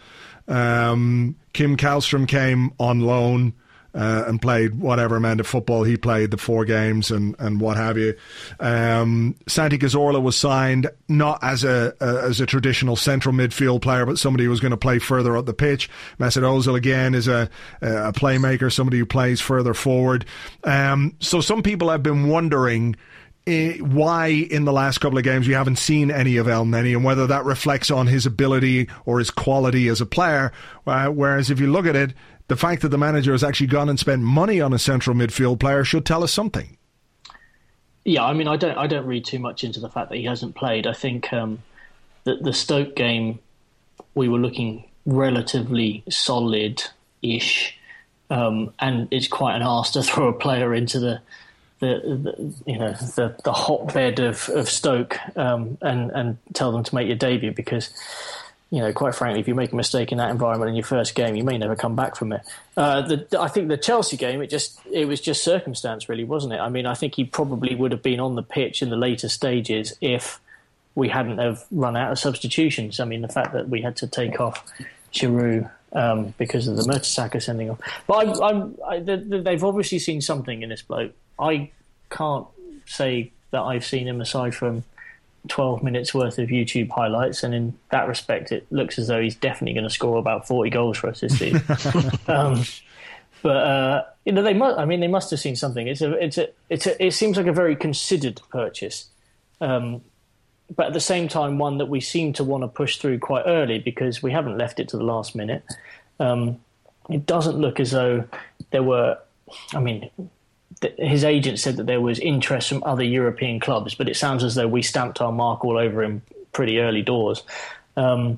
um, Kim Kallstrom came on loan. Uh, and played whatever amount of football he played, the four games and, and what have you. Um, Santi Cazorla was signed not as a, a as a traditional central midfield player, but somebody who was going to play further up the pitch. Mesut Ozil again is a, a playmaker, somebody who plays further forward. Um, so some people have been wondering uh, why in the last couple of games we haven't seen any of Elneny, and whether that reflects on his ability or his quality as a player. Uh, whereas if you look at it, the fact that the manager has actually gone and spent money on a central midfield player should tell us something. Yeah, I mean, I don't, I don't read too much into the fact that he hasn't played. I think um, that the Stoke game, we were looking relatively solid-ish, um, and it's quite an arse to throw a player into the, the, the you know, the, the hotbed of of Stoke um, and and tell them to make your debut, because, you know, quite frankly, if you make a mistake in that environment in your first game, you may never come back from it. Uh, the, I think the Chelsea game, it just it was just circumstance, really, wasn't it? I mean, I think he probably would have been on the pitch in the later stages if we hadn't have run out of substitutions. I mean, the fact that we had to take off Giroud um, because of the Mertesacker sending off. But I'm, I'm, I, they've obviously seen something in this bloke. I can't say that I've seen him aside from twelve minutes worth of YouTube highlights, and in that respect it looks as though he's definitely going to score about forty goals for us this season. um, but uh, you know, they must I mean they must have seen something. It's a it's a it's a it seems like a very considered purchase, um, but at the same time one that we seem to want to push through quite early, because we haven't left it to the last minute. Um, it doesn't look as though there were I mean his agent said that there was interest from other European clubs, but it sounds as though we stamped our mark all over him pretty early doors. Um,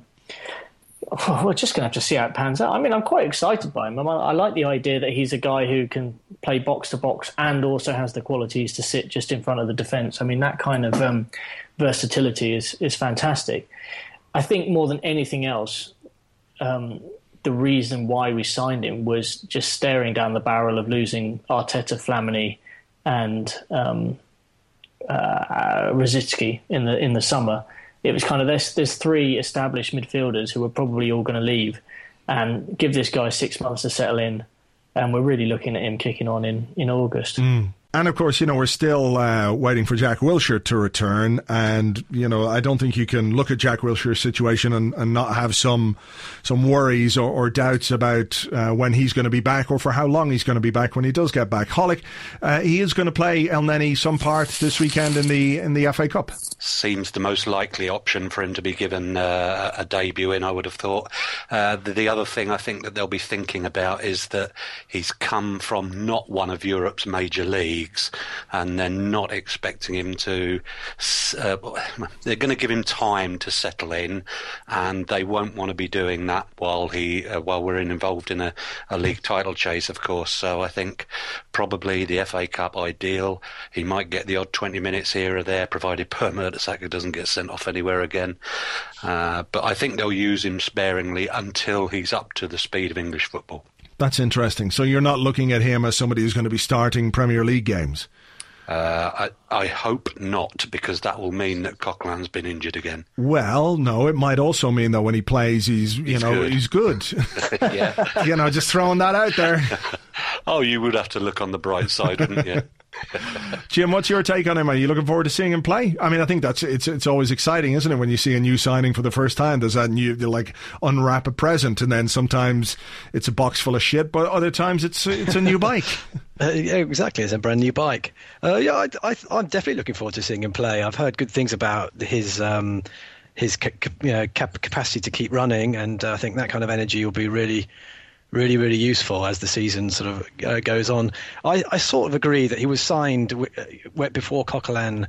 we're just going to have to see how it pans out. I mean, I'm quite excited by him. I, I like the idea that he's a guy who can play box to box and also has the qualities to sit just in front of the defence. I mean, that kind of um, versatility is is fantastic. I think more than anything else, um, the reason why we signed him was just staring down the barrel of losing Arteta, Flamini, and um, uh, Rosicky in the in the summer. It was kind of there's there's three established midfielders who are probably all going to leave, and give this guy six months to settle in, and we're really looking at him kicking on in in August. Mm. And, of course, you know, we're still uh, waiting for Jack Wilshere to return. And, you know, I don't think you can look at Jack Wilshere's situation and, and not have some some worries or, or doubts about uh, when he's going to be back, or for how long he's going to be back when he does get back. Hollick, uh, he is going to play Elneny some part this weekend in the in the F A Cup. Seems the most likely option for him to be given uh, a debut in, I would have thought. Uh, the, the other thing I think that they'll be thinking about is that he's come from not one of Europe's major leagues, and they're not expecting him to uh, they're going to give him time to settle in, and they won't want to be doing that while he uh, while we're involved in a, a league title chase, of course. So I think probably the F A Cup ideal. He might get the odd twenty minutes here or there, provided Per Mertesacker doesn't get sent off anywhere again, uh, but I think they'll use him sparingly until he's up to the speed of English football. That's interesting. So you're not looking at him as somebody who's going to be starting Premier League games? Uh, I, I hope not, because that will mean that Coquelin's been injured again. Well, no, it might also mean that when he plays, he's, you he's know, good. he's good. Yeah. You know, just throwing that out there. Oh, you would have to look on the bright side, wouldn't you? Jim, what's your take on him? Are you looking forward to seeing him play? I mean, I think that's it's it's always exciting, isn't it, when you see a new signing for the first time? There's that new, you like unwrap a present, and then sometimes it's a box full of shit, but other times it's it's a new bike. Uh, yeah, exactly, it's a brand new bike. Uh, yeah, I, I, I'm definitely looking forward to seeing him play. I've heard good things about his um, his ca- you know, cap- capacity to keep running, and uh, I think that kind of energy will be really. really, really useful as the season sort of uh, goes on. I, I sort of agree that he was signed w- w- before Coquelin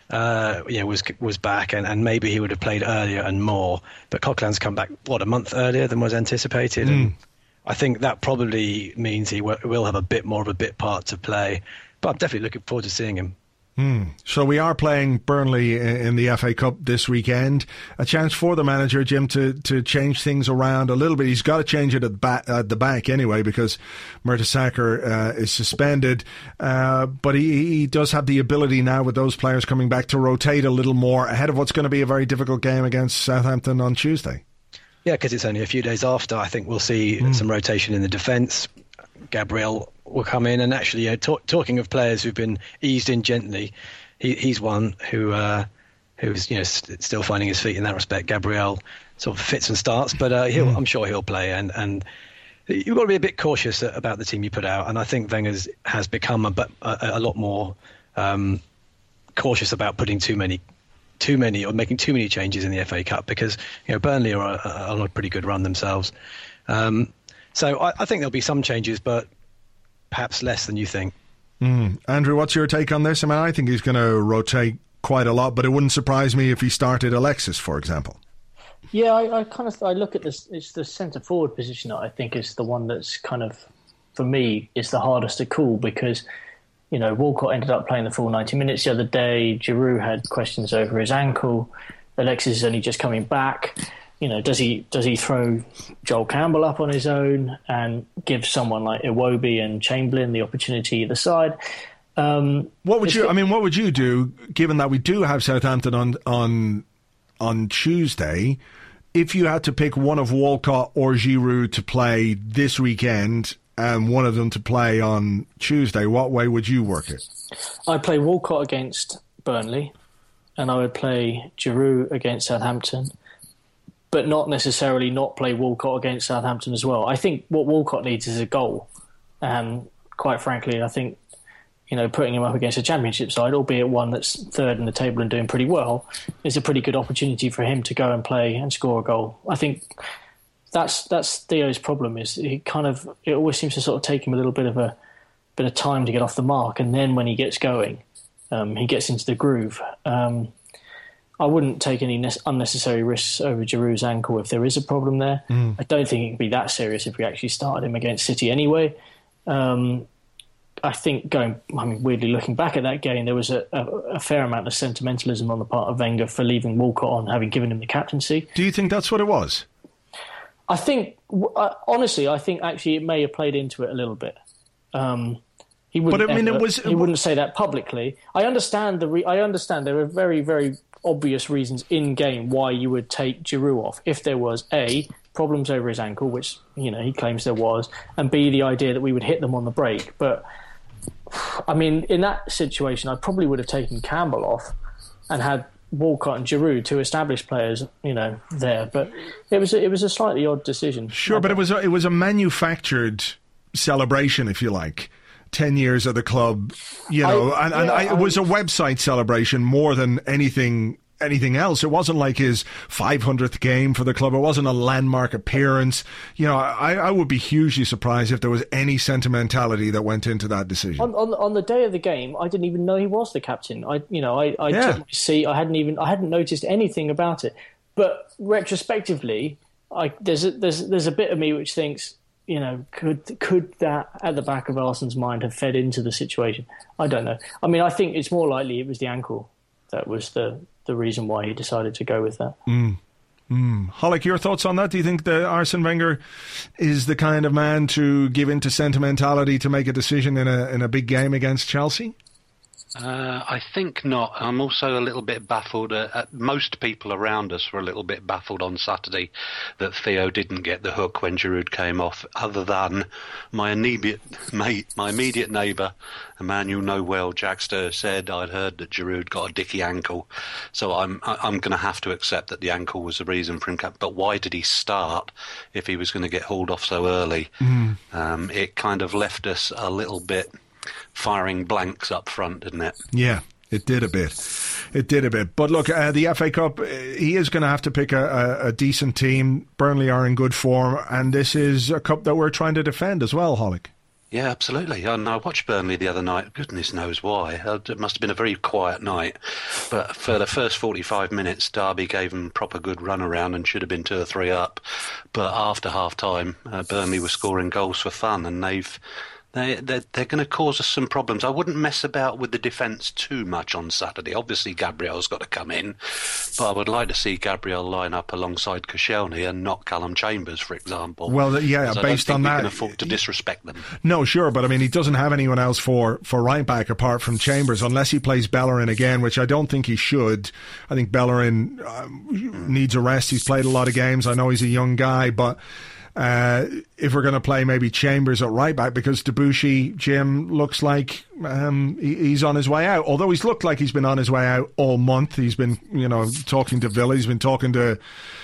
uh, you know, was was back, and, and maybe he would have played earlier and more. But Coquelin's come back, what, a month earlier than was anticipated? Mm. And I think that probably means he w- will have a bit more of a bit part to play. But I'm definitely looking forward to seeing him. Mm. So we are playing Burnley in the F A Cup this weekend. A chance for the manager, Jim, to, to change things around a little bit. He's got to change it at, ba- at the back anyway, because Mertesacker uh, is suspended. Uh, but he, he does have the ability now, with those players coming back, to rotate a little more ahead of what's going to be a very difficult game against Southampton on Tuesday. Yeah, because it's only a few days after. I think we'll see mm. some rotation in the defence. Gabriel will come in, and actually, uh, talk, talking of players who've been eased in gently, he, he's one who uh, who's you know st- still finding his feet in that respect. Gabriel sort of fits and starts, but uh, he'll, mm. I'm sure he'll play. And, and you've got to be a bit cautious about the team you put out. And I think Wenger has become a, a, a lot more um, cautious about putting too many. too many or making too many changes in the F A Cup, because you know Burnley are on a pretty good run themselves. Um, so I, I think there'll be some changes, but perhaps less than you think. Mm. Andrew, what's your take on this? I mean, I think he's going to rotate quite a lot, but it wouldn't surprise me if he started Alexis, for example. Yeah, I, I kind of I look at this. It's the centre forward position that I think is the one that's kind of, for me, is the hardest to call, because you know, Walcott ended up playing the full ninety minutes the other day. Giroud had questions over his ankle. Alexis is only just coming back. You know, does he does he throw Joel Campbell up on his own and give someone like Iwobi and Chamberlain the opportunity either side? Um, what would you? I mean, what would you do, given that we do have Southampton on on on Tuesday? If you had to pick one of Walcott or Giroud to play this weekend, and one of them to play on Tuesday, what way would you work it? I'd play Walcott against Burnley, and I would play Giroud against Southampton, but not necessarily not play Walcott against Southampton as well. I think what Walcott needs is a goal, and quite frankly, I think you know putting him up against a Championship side, albeit one that's third in the table and doing pretty well, is a pretty good opportunity for him to go and play and score a goal. I think That's that's Theo's problem. Is he kind of it always seems to sort of take him a little bit of a bit of time to get off the mark, and then when he gets going, um, he gets into the groove. Um, I wouldn't take any ne- unnecessary risks over Giroud's ankle if there is a problem there. Mm. I don't think it would be that serious if we actually started him against City anyway. Um, I think going, I mean, weirdly looking back at that game, there was a, a, a fair amount of sentimentalism on the part of Wenger for leaving Walcott on, having given him the captaincy. Do you think that's what it was? I think, uh, honestly, I think actually it may have played into it a little bit. Um, he wouldn't. But I mean, ever, it was. He wouldn't say that publicly. I understand the. Re- I understand there are very, very obvious reasons in game why you would take Giroud off. If there was A, problems over his ankle, which you know he claims there was, and B, the idea that we would hit them on the break. But I mean, in that situation, I probably would have taken Campbell off and had Walcott and Giroud, two established players, you know, there. But it was a, it was a slightly odd decision. Sure, but it was a, it was a manufactured celebration, if you like. Ten years of the club, you know, I, and, and yeah, I, it was a website celebration more than anything anything else. It wasn't like his five hundredth game for the club. It wasn't a landmark appearance. You know, I, I would be hugely surprised if there was any sentimentality that went into that decision. On, on, on the day of the game, I didn't even know he was the captain. I, you know, I, I yeah. took my seat. I hadn't even, I hadn't noticed anything about it. But retrospectively, I, there's a, there's there's a bit of me which thinks, you know, could could that at the back of Arsenal's mind have fed into the situation? I don't know. I mean, I think it's more likely it was the ankle that was the the reason why he decided to go with that. Mm. Mm. Hollick, your thoughts on that? Do you think that Arsene Wenger is the kind of man to give in to sentimentality to make a decision in a in a big game against Chelsea? Uh, I think not. I'm also a little bit baffled. Uh, uh, most people around us were a little bit baffled on Saturday that Theo didn't get the hook when Giroud came off, other than my immediate mate, my immediate neighbour, a man you know well, Jackster, said I'd heard that Giroud got a dicky ankle. So I'm I'm going to have to accept that the ankle was the reason for him. But why did he start if he was going to get hauled off so early? Mm. Um, it kind of left us a little bit firing blanks up front, didn't it? Yeah, it did a bit. It did a bit. But look, uh, the F A Cup, he is going to have to pick a, a, a decent team. Burnley are in good form, and this is a cup that we're trying to defend as well, Hollick. Yeah, absolutely. And I watched Burnley the other night. Goodness knows why. It must have been a very quiet night. But for the first forty-five minutes, Derby gave them proper good run around and should have been two or three up. But after half-time, uh, Burnley were scoring goals for fun, and they've... They, they're, they're going to cause us some problems. I wouldn't mess about with the defence too much on Saturday. Obviously, Gabriel's got to come in, but I would like to see Gabriel line up alongside Koscielny and not Callum Chambers, for example. Well, yeah, based on that, we can afford to disrespect them. No, sure, but I mean, he doesn't have anyone else for, for right back apart from Chambers, unless he plays Bellerin again, which I don't think he should. I think Bellerin um, needs a rest. He's played a lot of games. I know he's a young guy, but... Uh, if we're going to play maybe Chambers at right back, because Debuchy, Jim, looks like um, he, he's on his way out. Although he's looked like he's been on his way out all month. He's been, you know, talking to Villa. He's been talking to,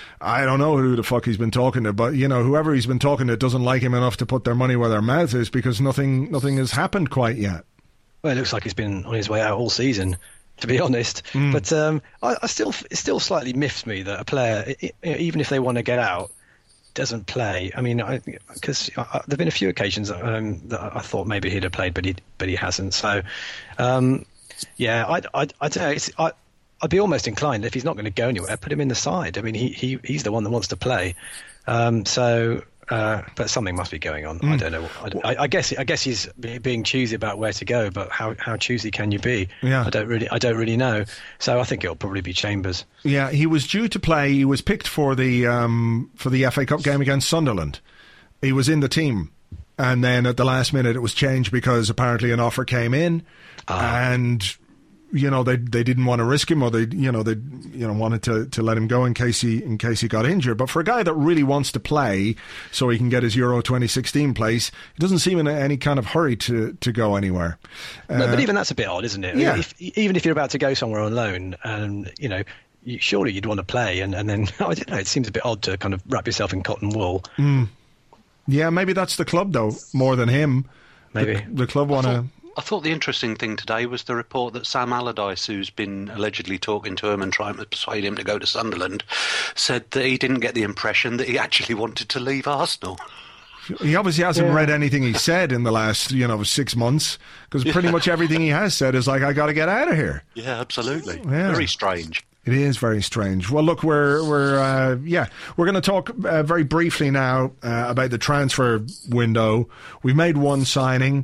I don't know who the fuck he's been talking to, but, you know, whoever he's been talking to doesn't like him enough to put their money where their mouth is, because nothing, nothing has happened quite yet. Well, it looks like he's been on his way out all season, to be honest. Mm. But um, I, I still, it still slightly miffs me that a player, even if they want to get out, doesn't play. I mean, because there've been a few occasions um, that I thought maybe he'd have played, but he but he hasn't. So, um, yeah, I I I don't know. It's, I I'd be almost inclined, if he's not going to go anywhere, put him in the side. I mean, he he he's the one that wants to play. Um, so. Uh, but something must be going on. Mm. I don't know. I, I guess I guess he's being choosy about where to go. But how, how choosy can you be? Yeah. I don't really I don't really know. So I think it'll probably be Chambers. Yeah, he was due to play. He was picked for the um, for the F A Cup game against Sunderland. He was in the team, and then at the last minute it was changed because apparently an offer came in, uh. and. You know, they they didn't want to risk him, or they you know they you know wanted to, to let him go in case he in case he got injured. But for a guy that really wants to play, so he can get his Euro twenty sixteen place, he doesn't seem in any kind of hurry to, to go anywhere. No, uh, but even that's a bit odd, isn't it? Yeah. If, even if you're about to go somewhere on loan, and you know, you, surely you'd want to play, and, and then I don't know. It seems a bit odd to kind of wrap yourself in cotton wool. Mm. Yeah, maybe that's the club though, more than him. Maybe the, the club want to. I thought the interesting thing today was the report that Sam Allardyce, who's been allegedly talking to him and trying to persuade him to go to Sunderland, said that he didn't get the impression that he actually wanted to leave Arsenal. He obviously hasn't yeah. read anything he said in the last, you know, six months, because pretty yeah. much everything he has said is like, I got to get out of here. Yeah, absolutely. Yeah. Very strange. It is very strange. Well, look, we're we're uh, yeah, we're going to talk uh, very briefly now uh, about the transfer window. We've made one signing.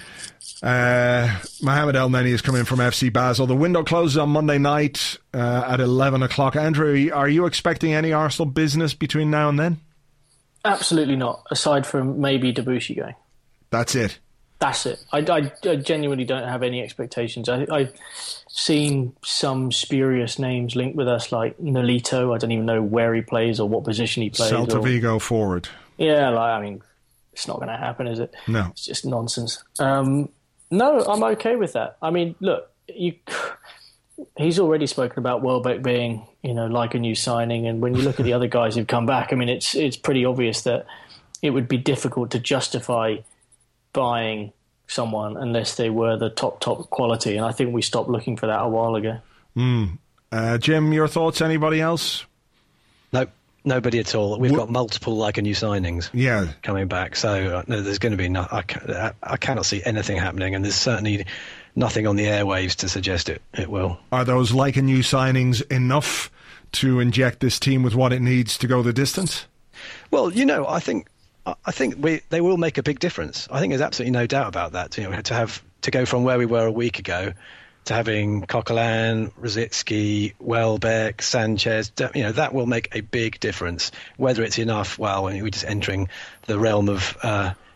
Uh, Mohamed El Neni is coming from F C Basel. The window closes on Monday night uh, at eleven o'clock. Andrew, are you expecting any Arsenal business between now and then? Absolutely not, aside from maybe Debuchy going. That's it? That's it. I, I, I genuinely don't have any expectations. I, I've seen some spurious names linked with us, like Nolito. I don't even know where he plays or what position he plays. Celta or, Vigo forward. Yeah, like, I mean, it's not going to happen, is it? No. It's just nonsense. Um, no, I'm okay with that. I mean, look, you... He's already spoken about Welbeck being, you know, like a new signing, and when you look at the other guys who've come back, I mean, it's it's pretty obvious that it would be difficult to justify buying someone unless they were the top top quality, and I think we stopped looking for that a while ago. Mm. Uh, Jim, your thoughts? Anybody else? No, nobody at all. We've got multiple like a new signings, yeah, coming back. So uh, no, there's going to be no. I, I, I cannot see anything happening, and there's certainly nothing on the airwaves to suggest it, it will. Are those like a new signings enough to inject this team with what it needs to go the distance? Well, you know, I think I think we they will make a big difference. I think there's absolutely no doubt about that. You know, to have to go from where we were a week ago to having Coquelin, Rosicky, Welbeck, Sanchez, you know, that will make a big difference. Whether it's enough, well, we're just entering the realm of uh,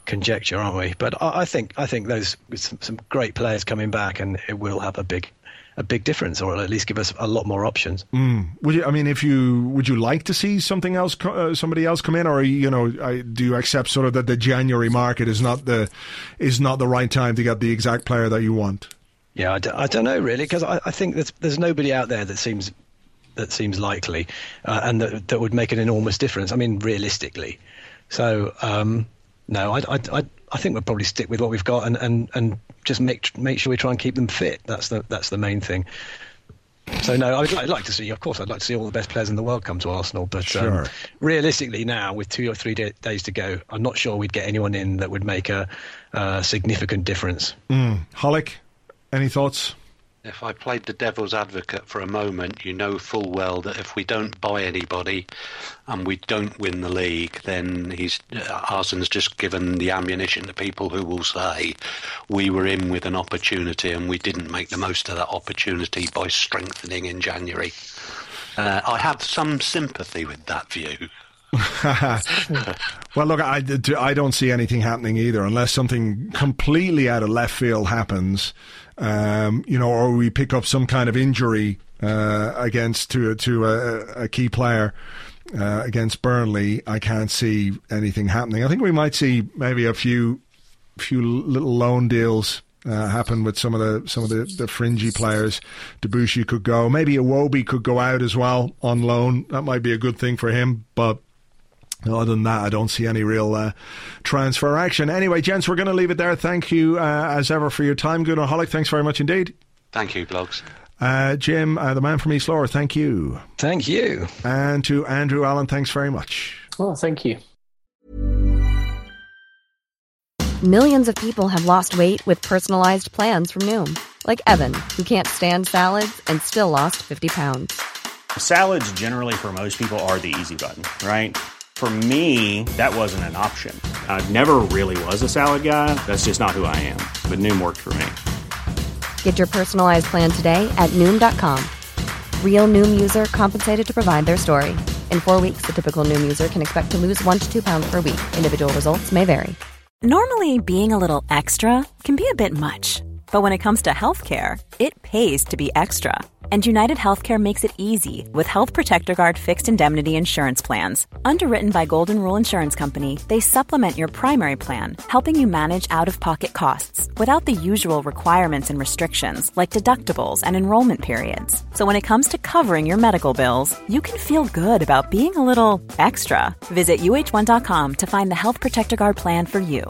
conjecture, aren't we? But I, I think I think those with some, some great players coming back, and it will have a big a big difference, or at least give us a lot more options. Mm. Would you? I mean, if you would you like to see something else, uh, somebody else come in, or you know, I, do you accept sort of that the January market is not the is not the right time to get the exact player that you want? Yeah, I, d- I don't know really, because I, I think there's there's nobody out there that seems that seems likely, uh, and that that would make an enormous difference. I mean, realistically, so. Um, No, I, I, I, I think we'll probably stick with what we've got and, and, and just make make sure we try and keep them fit. That's the that's the main thing. So no, I'd, I'd like to see, of course, I'd like to see all the best players in the world come to Arsenal. But sure. um, realistically, now with two or three day, days to go, I'm not sure we'd get anyone in that would make a, a significant difference. Mm. Hollick, any thoughts? If I played the devil's advocate for a moment, you know full well that if we don't buy anybody and we don't win the league, then he's uh, Arsenal's just given the ammunition to people who will say we were in with an opportunity and we didn't make the most of that opportunity by strengthening in January. Uh, I have some sympathy with that view. Well, look, I, I don't see anything happening either unless something completely out of left field happens. Um, you know, or we pick up some kind of injury uh, against to to a, a key player uh, against Burnley. I can't see anything happening. I think we might see maybe a few few little loan deals uh, happen with some of the some of the, the fringy players. Debussy could go. Maybe Iwobi could go out as well on loan. That might be a good thing for him, but. Other than that, I don't see any real uh, transfer action. Anyway, gents, we're going to leave it there. Thank you, uh, as ever, for your time. Gunnar Hollick, thanks very much indeed. Thank you, blogs. Uh, Jim, uh, the man from East Lower, thank you. Thank you. And to Andrew Allen, thanks very much. Oh, thank you. Millions of people have lost weight with personalized plans from Noom. Like Evan, who can't stand salads and still lost fifty pounds. Salads generally for most people are the easy button, right? For me, that wasn't an option. I never really was a salad guy. That's just not who I am. But Noom worked for me. Get your personalized plan today at Noom dot com. Real Noom user compensated to provide their story. In four weeks, the typical Noom user can expect to lose one to two pounds per week. Individual results may vary. Normally, being a little extra can be a bit much. But when it comes to healthcare, it pays to be extra. And United Healthcare makes it easy with Health Protector Guard fixed indemnity insurance plans. Underwritten by Golden Rule Insurance Company, they supplement your primary plan, helping you manage out-of-pocket costs without the usual requirements and restrictions like deductibles and enrollment periods. So when it comes to covering your medical bills, you can feel good about being a little extra. Visit U H one dot com to find the Health Protector Guard plan for you.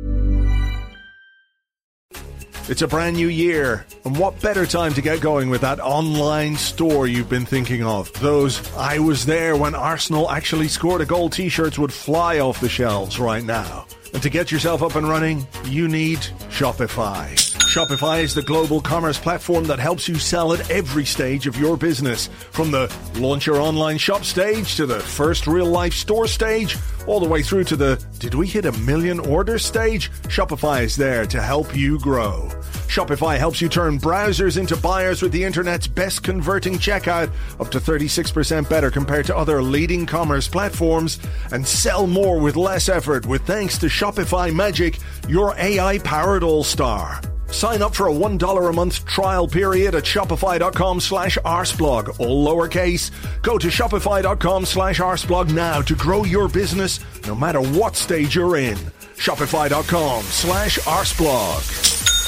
It's a brand new year, and what better time to get going with that online store you've been thinking of? Those I was there when Arsenal actually scored a goal t-shirts would fly off the shelves right now. And to get yourself up and running, you need Shopify. Shopify is the global commerce platform that helps you sell at every stage of your business. From the launch your online shop stage to the first real-life store stage, all the way through to the did we hit a million orders stage? Shopify is there to help you grow. Shopify helps you turn browsers into buyers with the internet's best converting checkout, up to thirty-six percent better compared to other leading commerce platforms, and sell more with less effort with thanks to Shopify Magic, your A I-powered all-star. Sign up for a one dollar a month trial period at shopify.com slash arseblog, all lowercase. Go to shopify.com slash arseblog now to grow your business no matter what stage you're in. Shopify.com slash arseblog.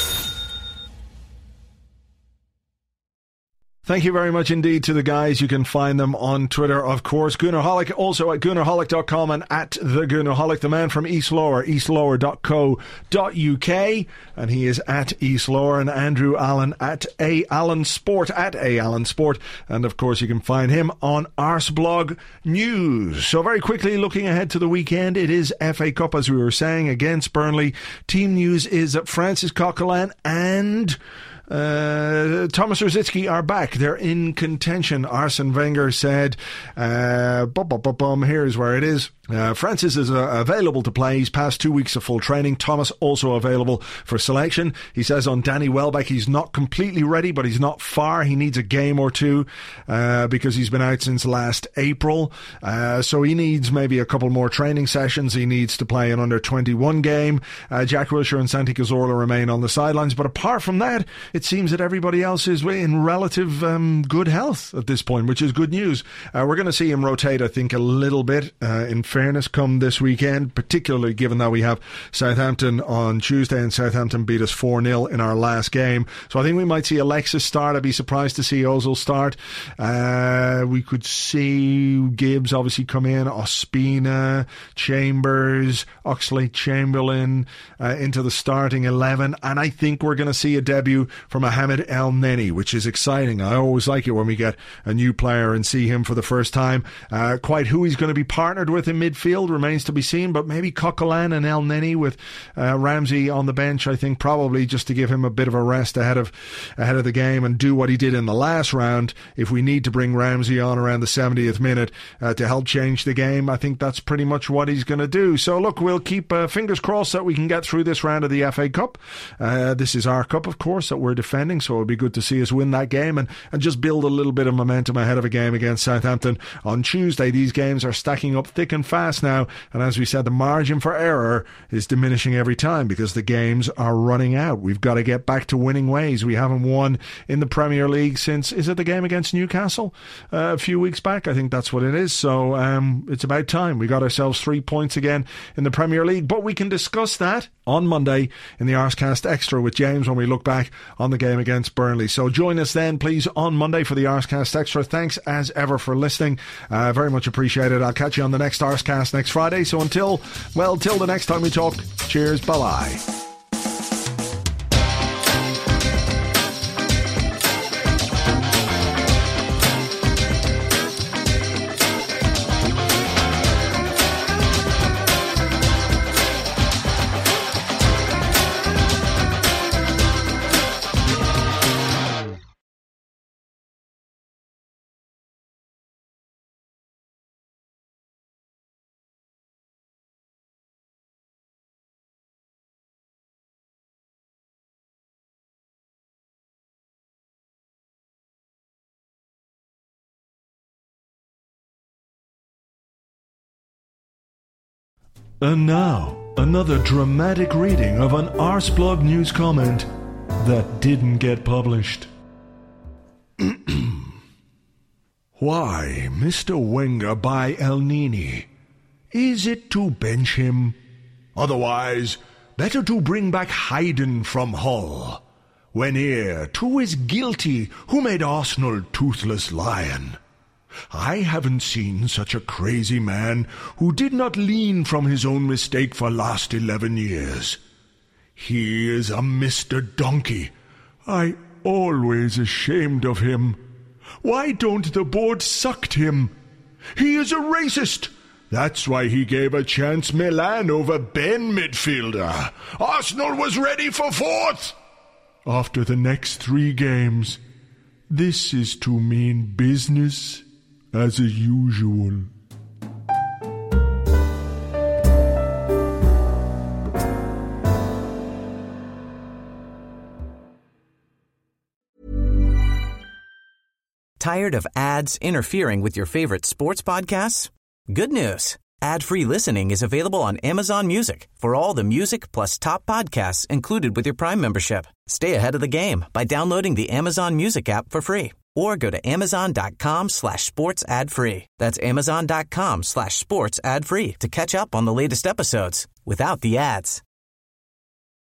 Thank you very much indeed to the guys. You can find them on Twitter, of course. Gunnar Hollick, also at gunnar hollick dot com and at the Gunnar Hollick, the man from East Lower, east lower dot co dot uk. And he is at East Lower, and Andrew Allen at A Allen Sport, at A Allen Sport. And of course, you can find him on Arseblog News. So very quickly, looking ahead to the weekend, it is F A Cup, as we were saying, against Burnley. Team news is that Francis Coquelin and Uh, Thomas Rosicky are back. They're in contention. Arsene Wenger said, uh, bum, bum, bum, bum, here's where it is. Uh, Francis is uh, available to play. He's passed two weeks of full training. Thomas also available for selection. He says on Danny Welbeck, he's not completely ready, but he's not far. He needs a game or two uh, because he's been out since last April. Uh, so he needs maybe a couple more training sessions. He needs to play an under twenty-one game. Uh, Jack Wilshere and Santi Cazorla remain on the sidelines. But apart from that, it seems that everybody else is in relative um, good health at this point, which is good news. Uh, we're going to see him rotate, I think, a little bit uh, in fairness come this weekend, particularly given that we have Southampton on Tuesday and Southampton beat us four nil in our last game. So I think we might see Alexis start. I'd be surprised to see Ozil start. Uh, we could see Gibbs obviously come in, Ospina, Chambers, Oxlade-Chamberlain uh, into the starting eleven, and I think we're going to see a debut from Mohamed El Neni, which is exciting. I always like it when we get a new player and see him for the first time. Uh, quite who he's going to be partnered with in midfield remains to be seen, but maybe Coquelin and El Neni with uh, Ramsey on the bench, I think probably just to give him a bit of a rest ahead of ahead of the game and do what he did in the last round. If we need to bring Ramsey on around the seventieth minute uh, to help change the game, I think that's pretty much what he's going to do. So look, we'll keep uh, fingers crossed that we can get through this round of the F A Cup. Uh, this is our cup, of course, that we're defending, so it'll be good to see us win that game and, and just build a little bit of momentum ahead of a game against Southampton on Tuesday. These games are stacking up thick and fast now, and as we said, the margin for error is diminishing every time because the games are running out. We've got to get back to winning ways. We haven't won in the Premier League since, is it the game against Newcastle uh, a few weeks back? I think that's what it is. So um, it's about time. We got ourselves three points again in the Premier League, but we can discuss that on Monday in the Arsecast Extra with James when we look back on the game against Burnley. So join us then, please, on Monday for the Arsecast Extra. Thanks as ever for listening. Uh, very much appreciated. I'll catch you on the next Arsecast next Friday. So until, well, till the next time we talk, cheers, bye-bye. And now, another dramatic reading of an Arsblog news comment that didn't get published. Why, Mister Wenger buy El Neni? Is it to bench him? Otherwise, better to bring back Hayden from Hull. When here, too is guilty who made Arsenal toothless lion. I haven't seen such a crazy man who did not lean from his own mistake for last eleven years. He is a Mister Donkey. I always ashamed of him. Why don't the board sucked him? He is a racist. That's why he gave a chance Milan over Ben midfielder. Arsenal was ready for fourth. After the next three games, this is to mean business as usual. Tired of ads interfering with your favorite sports podcasts? Good news. Ad-free listening is available on Amazon Music for all the music plus top podcasts included with your Prime membership. Stay ahead of the game by downloading the Amazon Music app for free or go to amazon.com slash sports ad free. That's amazon.com slash sports ad free to catch up on the latest episodes without the ads.